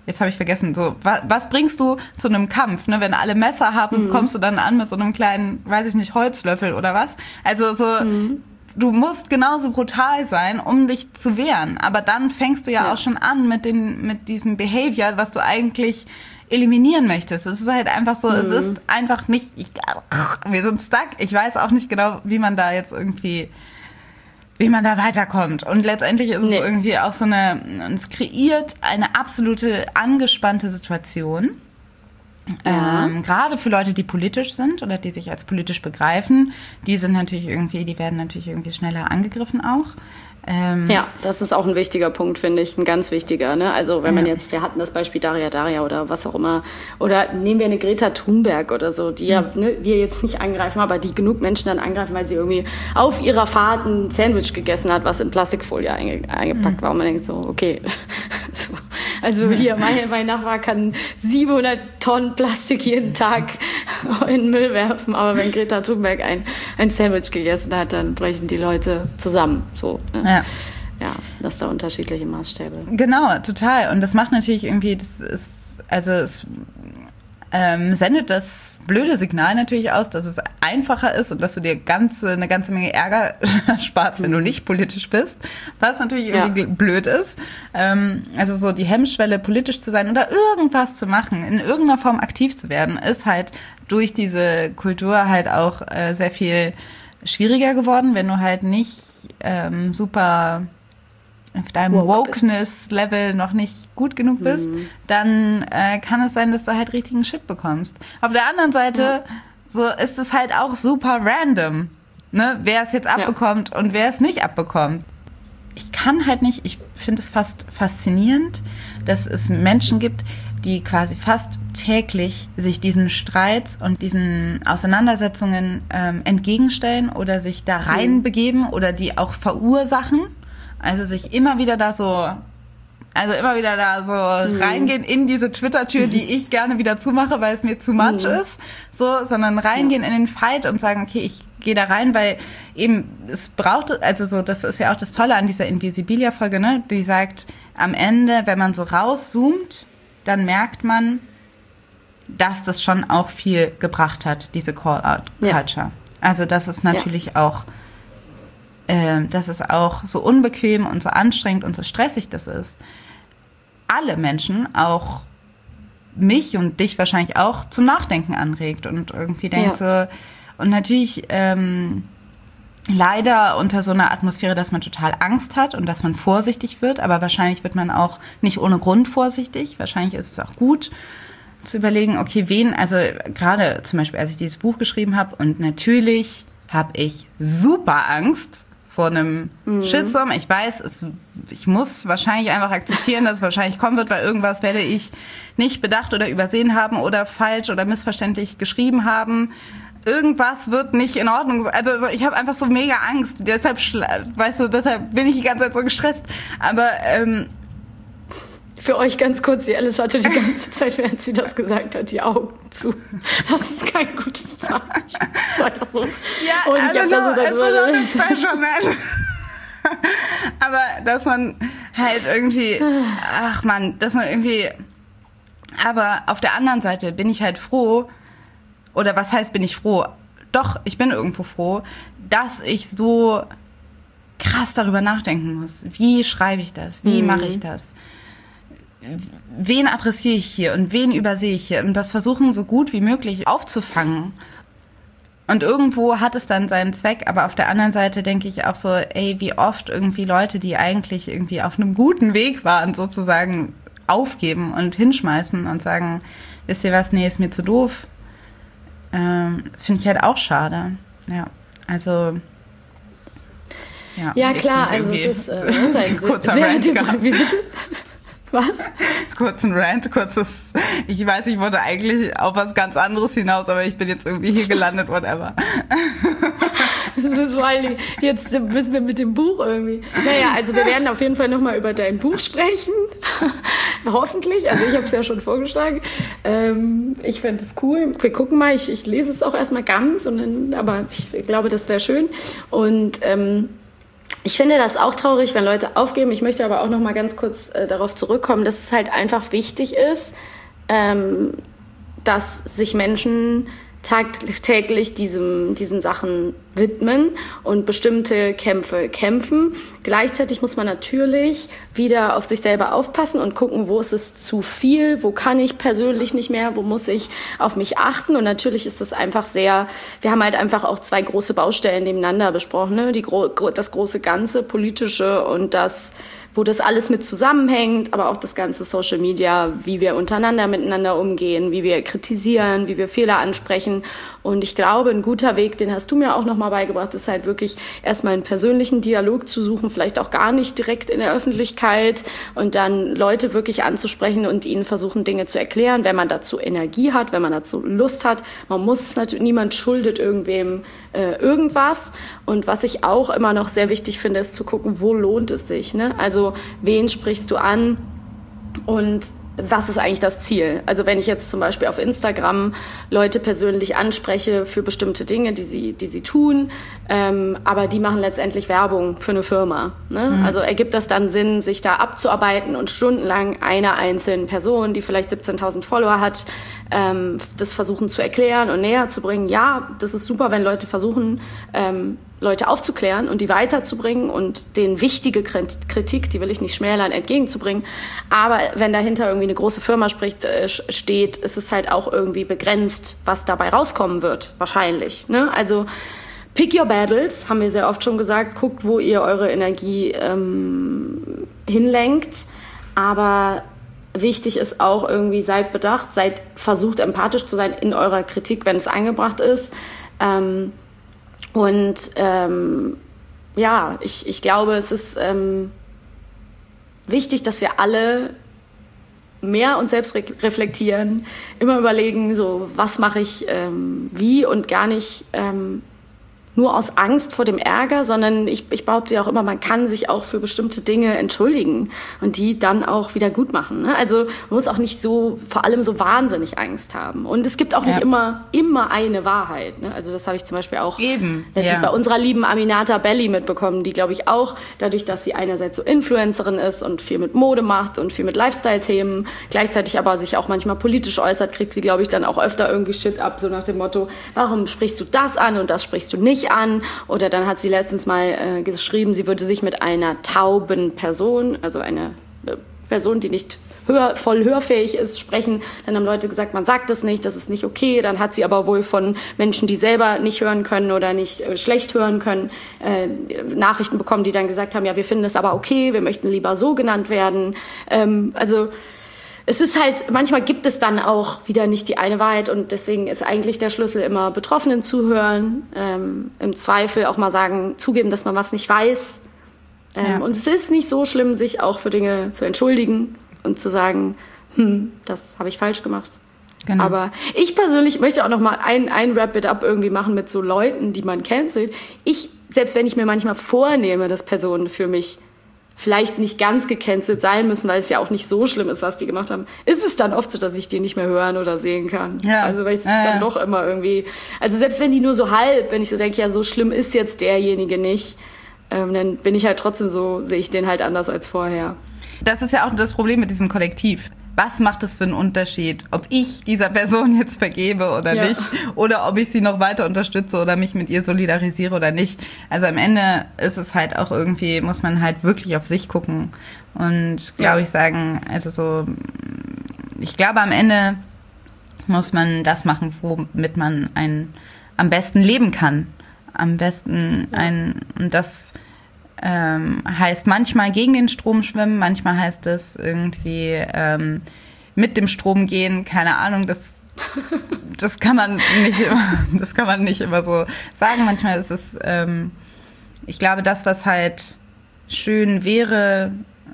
jetzt habe ich vergessen, so, was, was bringst du zu einem Kampf, ne? Wenn alle Messer haben, mhm. kommst du dann an mit so einem kleinen, weiß ich nicht, Holzlöffel oder was? Also so, mhm. du musst genauso brutal sein, um dich zu wehren. Aber dann fängst du ja, ja. auch schon an mit den, mit diesem Behavior, was du eigentlich eliminieren möchtest. Es ist halt einfach so, mhm. es ist einfach nicht, ich, wir sind stuck. Ich weiß auch nicht genau, wie man da jetzt irgendwie, wie man da weiterkommt. Und letztendlich ist nee. es irgendwie auch so eine, es kreiert eine absolute angespannte Situation. Ja. Ähm, gerade für Leute, die politisch sind oder die sich als politisch begreifen, die sind natürlich irgendwie, die werden natürlich irgendwie schneller angegriffen auch. Ähm, ja, das ist auch ein wichtiger Punkt, finde ich, ein ganz wichtiger. Ne? Also wenn man ja. jetzt, wir hatten das Beispiel Daria Daria oder was auch immer, oder nehmen wir eine Greta Thunberg oder so, die ja ne, wir jetzt nicht angreifen, aber die genug Menschen dann angreifen, weil sie irgendwie auf ihrer Fahrt ein Sandwich gegessen hat, was in Plastikfolie einge- eingepackt mhm. war. Und man denkt so, okay, so, also hier, mein, mein Nachbar kann siebenhundert Tonnen Plastik jeden Tag in den Müll werfen, aber wenn Greta Thunberg ein, ein Sandwich gegessen hat, dann brechen die Leute zusammen. So, ne? Ja. Ja, das ist da unterschiedliche Maßstäbe. Genau, total. Und das macht natürlich irgendwie, das ist, also es ähm, sendet das blöde Signal natürlich aus, dass es einfacher ist und dass du dir ganze, eine ganze Menge Ärger sparst, wenn du nicht politisch bist, was natürlich irgendwie ja. blöd ist. Ähm, also so die Hemmschwelle, politisch zu sein oder irgendwas zu machen, in irgendeiner Form aktiv zu werden, ist halt durch diese Kultur halt auch äh, sehr viel schwieriger geworden, wenn du halt nicht ähm, super auf deinem Wokeness-Level noch nicht gut genug bist, mhm. dann äh, kann es sein, dass du halt richtigen Shit bekommst. Auf der anderen Seite ja. so ist es halt auch super random, ne? Wer es jetzt abbekommt ja. und wer es nicht abbekommt. Ich kann halt nicht, ich finde es fast faszinierend, dass es Menschen gibt, die quasi fast täglich sich diesen Streits und diesen Auseinandersetzungen ähm, entgegenstellen oder sich da reinbegeben oder die auch verursachen. Also sich immer wieder da so, also immer wieder da so mhm. reingehen in diese Twitter-Tür, die ich gerne wieder zumache, weil es mir zu much mhm. ist, so, sondern reingehen ja. in den Fight und sagen, okay, ich gehe da rein, weil eben es braucht, also so, das ist ja auch das Tolle an dieser Invisibilia-Folge, ne, die sagt, am Ende, wenn man so rauszoomt, dann merkt man, dass das schon auch viel gebracht hat, diese Call-Out-Culture. Ja. Also das ist natürlich ja. auch dass es auch so unbequem und so anstrengend und so stressig das ist, alle Menschen, auch mich und dich wahrscheinlich auch, zum Nachdenken anregt und irgendwie denkt ja. so, und natürlich ähm, leider unter so einer Atmosphäre, dass man total Angst hat und dass man vorsichtig wird, aber wahrscheinlich wird man auch nicht ohne Grund vorsichtig, wahrscheinlich ist es auch gut zu überlegen, okay, wen, also gerade zum Beispiel, als ich dieses Buch geschrieben habe und natürlich habe ich super Angst vor einem mhm. Shitstorm. Ich weiß, es, ich muss wahrscheinlich einfach akzeptieren, dass es wahrscheinlich kommen wird, weil irgendwas werde ich nicht bedacht oder übersehen haben oder falsch oder missverständlich geschrieben haben. Irgendwas wird nicht in Ordnung sein. Also ich habe einfach so mega Angst. Deshalb, weißt du, deshalb bin ich die ganze Zeit so gestresst. Aber ähm, für euch ganz kurz, die Alice hatte die ganze Zeit, während sie das gesagt hat, die Augen zu. Das ist kein gutes Zeichen. Das war einfach so. Ja, und ich habe da so das so aber dass man halt irgendwie, ach man, dass man irgendwie, aber auf der anderen Seite bin ich halt froh, oder was heißt bin ich froh? Doch, ich bin irgendwo froh, dass ich so krass darüber nachdenken muss. Wie schreibe ich das? Wie mhm. mache ich das? Wen adressiere ich hier und wen übersehe ich hier? Und das versuchen so gut wie möglich aufzufangen. Und irgendwo hat es dann seinen Zweck, aber auf der anderen Seite denke ich auch so, ey, wie oft irgendwie Leute, die eigentlich irgendwie auf einem guten Weg waren, sozusagen aufgeben und hinschmeißen und sagen, wisst ihr was, nee, ist mir zu doof. Ähm, finde ich halt auch schade. Ja, also... Ja, ja klar, also es ist, äh, es ist ein kurzer sehr, Rant sehr gehabt. Wie bitte? Was? Kurzen Rant, kurzes, ich weiß, ich wollte eigentlich auf was ganz anderes hinaus, aber ich bin jetzt irgendwie hier gelandet, whatever. Das ist vor allem, jetzt müssen wir mit dem Buch irgendwie. Naja, also wir werden auf jeden Fall nochmal über dein Buch sprechen. Hoffentlich. Also ich habe es ja schon vorgeschlagen. Ähm, ich fände es cool. Wir gucken mal. Ich, ich lese es auch erstmal ganz, und dann, aber ich glaube, das wäre schön. Und ähm, Ich finde das auch traurig, wenn Leute aufgeben. Ich möchte aber auch noch mal ganz kurz äh, darauf zurückkommen, dass es halt einfach wichtig ist, ähm, dass sich Menschen tagtäglich diesem, diesen Sachen widmen und bestimmte Kämpfe kämpfen. Gleichzeitig muss man natürlich wieder auf sich selber aufpassen und gucken, wo ist es zu viel, wo kann ich persönlich nicht mehr, wo muss ich auf mich achten. Und natürlich ist es einfach sehr, wir haben halt einfach auch zwei große Baustellen nebeneinander besprochen, ne? Die, das große Ganze, politische und das, wo das alles mit zusammenhängt, aber auch das ganze Social Media, wie wir untereinander miteinander umgehen, wie wir kritisieren, wie wir Fehler ansprechen. Und ich glaube, ein guter Weg, den hast du mir auch nochmal beigebracht, ist halt wirklich erstmal einen persönlichen Dialog zu suchen, vielleicht auch gar nicht direkt in der Öffentlichkeit und dann Leute wirklich anzusprechen und ihnen versuchen, Dinge zu erklären, wenn man dazu Energie hat, wenn man dazu Lust hat. Man muss es natürlich, niemand schuldet irgendwem äh, irgendwas. Und was ich auch immer noch sehr wichtig finde, ist zu gucken, wo lohnt es sich, ne? Also wen sprichst du an und was ist eigentlich das Ziel? Also wenn ich jetzt zum Beispiel auf Instagram Leute persönlich anspreche für bestimmte Dinge, die sie, die sie tun, ähm, aber die machen letztendlich Werbung für eine Firma, ne? Mhm. Also ergibt das dann Sinn, sich da abzuarbeiten und stundenlang einer einzelnen Person, die vielleicht siebzehntausend Follower hat, ähm, das versuchen zu erklären und näher zu bringen? Ja, das ist super, wenn Leute versuchen, ähm, Leute aufzuklären und die weiterzubringen und denen wichtige Kritik, die will ich nicht schmälern, entgegenzubringen. Aber wenn dahinter irgendwie eine große Firma spricht, äh, steht, ist es halt auch irgendwie begrenzt, was dabei rauskommen wird, wahrscheinlich, ne? Also pick your battles, haben wir sehr oft schon gesagt. Guckt, wo ihr eure Energie ähm, hinlenkt. Aber wichtig ist auch irgendwie, seid bedacht, seid versucht empathisch zu sein in eurer Kritik, wenn es angebracht ist. Ähm, Und ähm, ja, ich, ich glaube, es ist ähm, wichtig, dass wir alle mehr uns selbst re- reflektieren, immer überlegen, so was mache ich ähm, wie und gar nicht ähm, nur aus Angst vor dem Ärger, sondern ich, ich behaupte ja auch immer, man kann sich auch für bestimmte Dinge entschuldigen und die dann auch wieder gut machen, ne? Also man muss auch nicht so, vor allem so wahnsinnig Angst haben. Und es gibt auch nicht ja. immer, immer eine Wahrheit, ne? Also das habe ich zum Beispiel auch Eben. letztens ja. bei unserer lieben Aminata Belli mitbekommen, die, glaube ich, auch dadurch, dass sie einerseits so Influencerin ist und viel mit Mode macht und viel mit Lifestyle-Themen, gleichzeitig aber sich auch manchmal politisch äußert, kriegt sie, glaube ich, dann auch öfter irgendwie Shit ab, so nach dem Motto, warum sprichst du das an und das sprichst du nicht an? Oder dann hat sie letztens mal äh, geschrieben, sie würde sich mit einer tauben Person, also eine äh, Person, die nicht hör, voll hörfähig ist, sprechen. Dann haben Leute gesagt, man sagt das nicht, das ist nicht okay. Dann hat sie aber wohl von Menschen, die selber nicht hören können oder nicht äh, schlecht hören können, äh, Nachrichten bekommen, die dann gesagt haben, ja, wir finden es aber okay, wir möchten lieber so genannt werden. Ähm, also es ist halt, manchmal gibt es dann auch wieder nicht die eine Wahrheit und deswegen ist eigentlich der Schlüssel immer Betroffenen zuhören, ähm, im Zweifel auch mal sagen, zugeben, dass man was nicht weiß. Ähm, ja. Und es ist nicht so schlimm, sich auch für Dinge zu entschuldigen und zu sagen, hm, das habe ich falsch gemacht. Genau. Aber ich persönlich möchte auch noch mal ein, ein Wrap-it-up irgendwie machen mit so Leuten, die man cancelt. Ich, selbst wenn ich mir manchmal vornehme, dass Personen für mich vielleicht nicht ganz gecancelt sein müssen, weil es ja auch nicht so schlimm ist, was die gemacht haben, ist es dann oft so, dass ich die nicht mehr hören oder sehen kann. Ja. Also weil ich es ja, dann ja. doch immer irgendwie, also selbst wenn die nur so halb, wenn ich so denke, ja, so schlimm ist jetzt derjenige nicht, ähm, dann bin ich halt trotzdem so, sehe ich den halt anders als vorher. Das ist ja auch das Problem mit diesem Kollektiv. Was macht es für einen Unterschied, ob ich dieser Person jetzt vergebe oder ja. nicht, oder ob ich sie noch weiter unterstütze oder mich mit ihr solidarisiere oder nicht. Also am Ende ist es halt auch irgendwie, muss man halt wirklich auf sich gucken und, glaube ja. ich, sagen, also so, ich glaube, am Ende muss man das machen, womit man ein, am besten leben kann. Am besten ein, und das Ähm, heißt manchmal gegen den Strom schwimmen, manchmal heißt es irgendwie ähm, mit dem Strom gehen, keine Ahnung, das, das kann man nicht immer, das kann man nicht immer so sagen. Manchmal ist es, ähm, ich glaube, das, was halt schön wäre,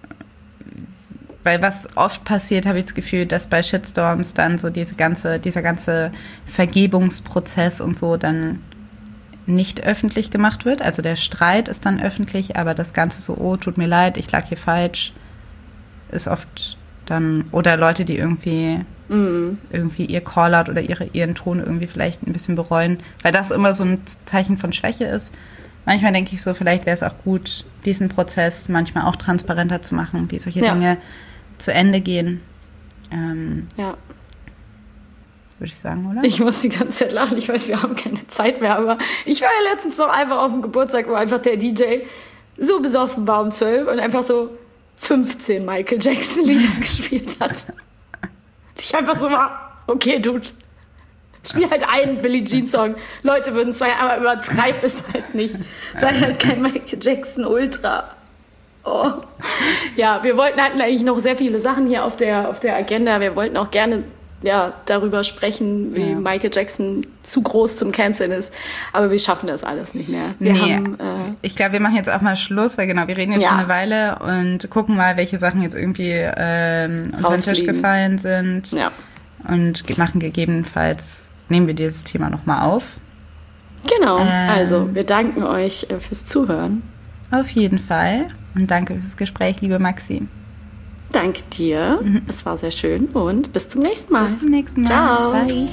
weil was oft passiert, habe ich das Gefühl, dass bei Shitstorms dann so diese ganze, dieser ganze Vergebungsprozess und so dann nicht öffentlich gemacht wird. Also der Streit ist dann öffentlich, aber das Ganze so, oh, tut mir leid, ich lag hier falsch, ist oft dann, oder Leute, die irgendwie mm. irgendwie ihr Callout oder ihre, ihren Ton irgendwie vielleicht ein bisschen bereuen, weil das immer so ein Zeichen von Schwäche ist. Manchmal denke ich so, vielleicht wäre es auch gut, diesen Prozess manchmal auch transparenter zu machen, wie solche ja. Dinge zu Ende gehen. Ähm, ja. Würde ich sagen, oder? Ich muss die ganze Zeit lachen. Ich weiß, wir haben keine Zeit mehr, aber ich war ja letztens noch einfach auf dem Geburtstag, wo einfach der D J so besoffen war um zwölf und einfach so fünfzehn Michael Jackson-Lieder gespielt hat. Ich einfach so war, okay, Dude, spiel halt einen Billie Jean-Song. Leute würden zwei, aber übertreib es halt nicht. Sei halt kein Michael Jackson-Ultra. Oh. Ja, wir wollten, hatten eigentlich noch sehr viele Sachen hier auf der, auf der Agenda. Wir wollten auch gerne ja, darüber sprechen, wie ja. Michael Jackson zu groß zum Canceln ist. Aber wir schaffen das alles nicht mehr. Wir nee, haben, äh, ich glaube, wir machen jetzt auch mal Schluss, weil genau, wir reden jetzt ja. schon eine Weile und gucken mal, welche Sachen jetzt irgendwie ähm, unter den Tisch gefallen sind. Ja. Und ge- machen gegebenenfalls, nehmen wir dieses Thema nochmal auf. Genau, ähm, also wir danken euch äh, fürs Zuhören. Auf jeden Fall. Und danke fürs Gespräch, liebe Maxi. Danke dir. Mhm. Es war sehr schön und bis zum nächsten Mal. Bis zum nächsten Mal. Ciao. Bye.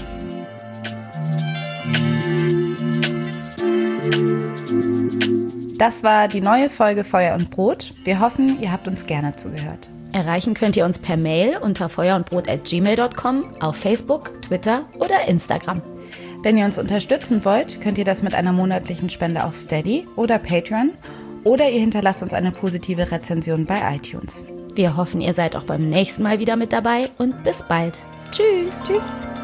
Das war die neue Folge Feuer und Brot. Wir hoffen, ihr habt uns gerne zugehört. Erreichen könnt ihr uns per Mail unter feuerundbrot at gmail dot com, auf Facebook, Twitter oder Instagram. Wenn ihr uns unterstützen wollt, könnt ihr das mit einer monatlichen Spende auf Steady oder Patreon oder ihr hinterlasst uns eine positive Rezension bei iTunes. Wir hoffen, ihr seid auch beim nächsten Mal wieder mit dabei und bis bald. Tschüss. Tschüss.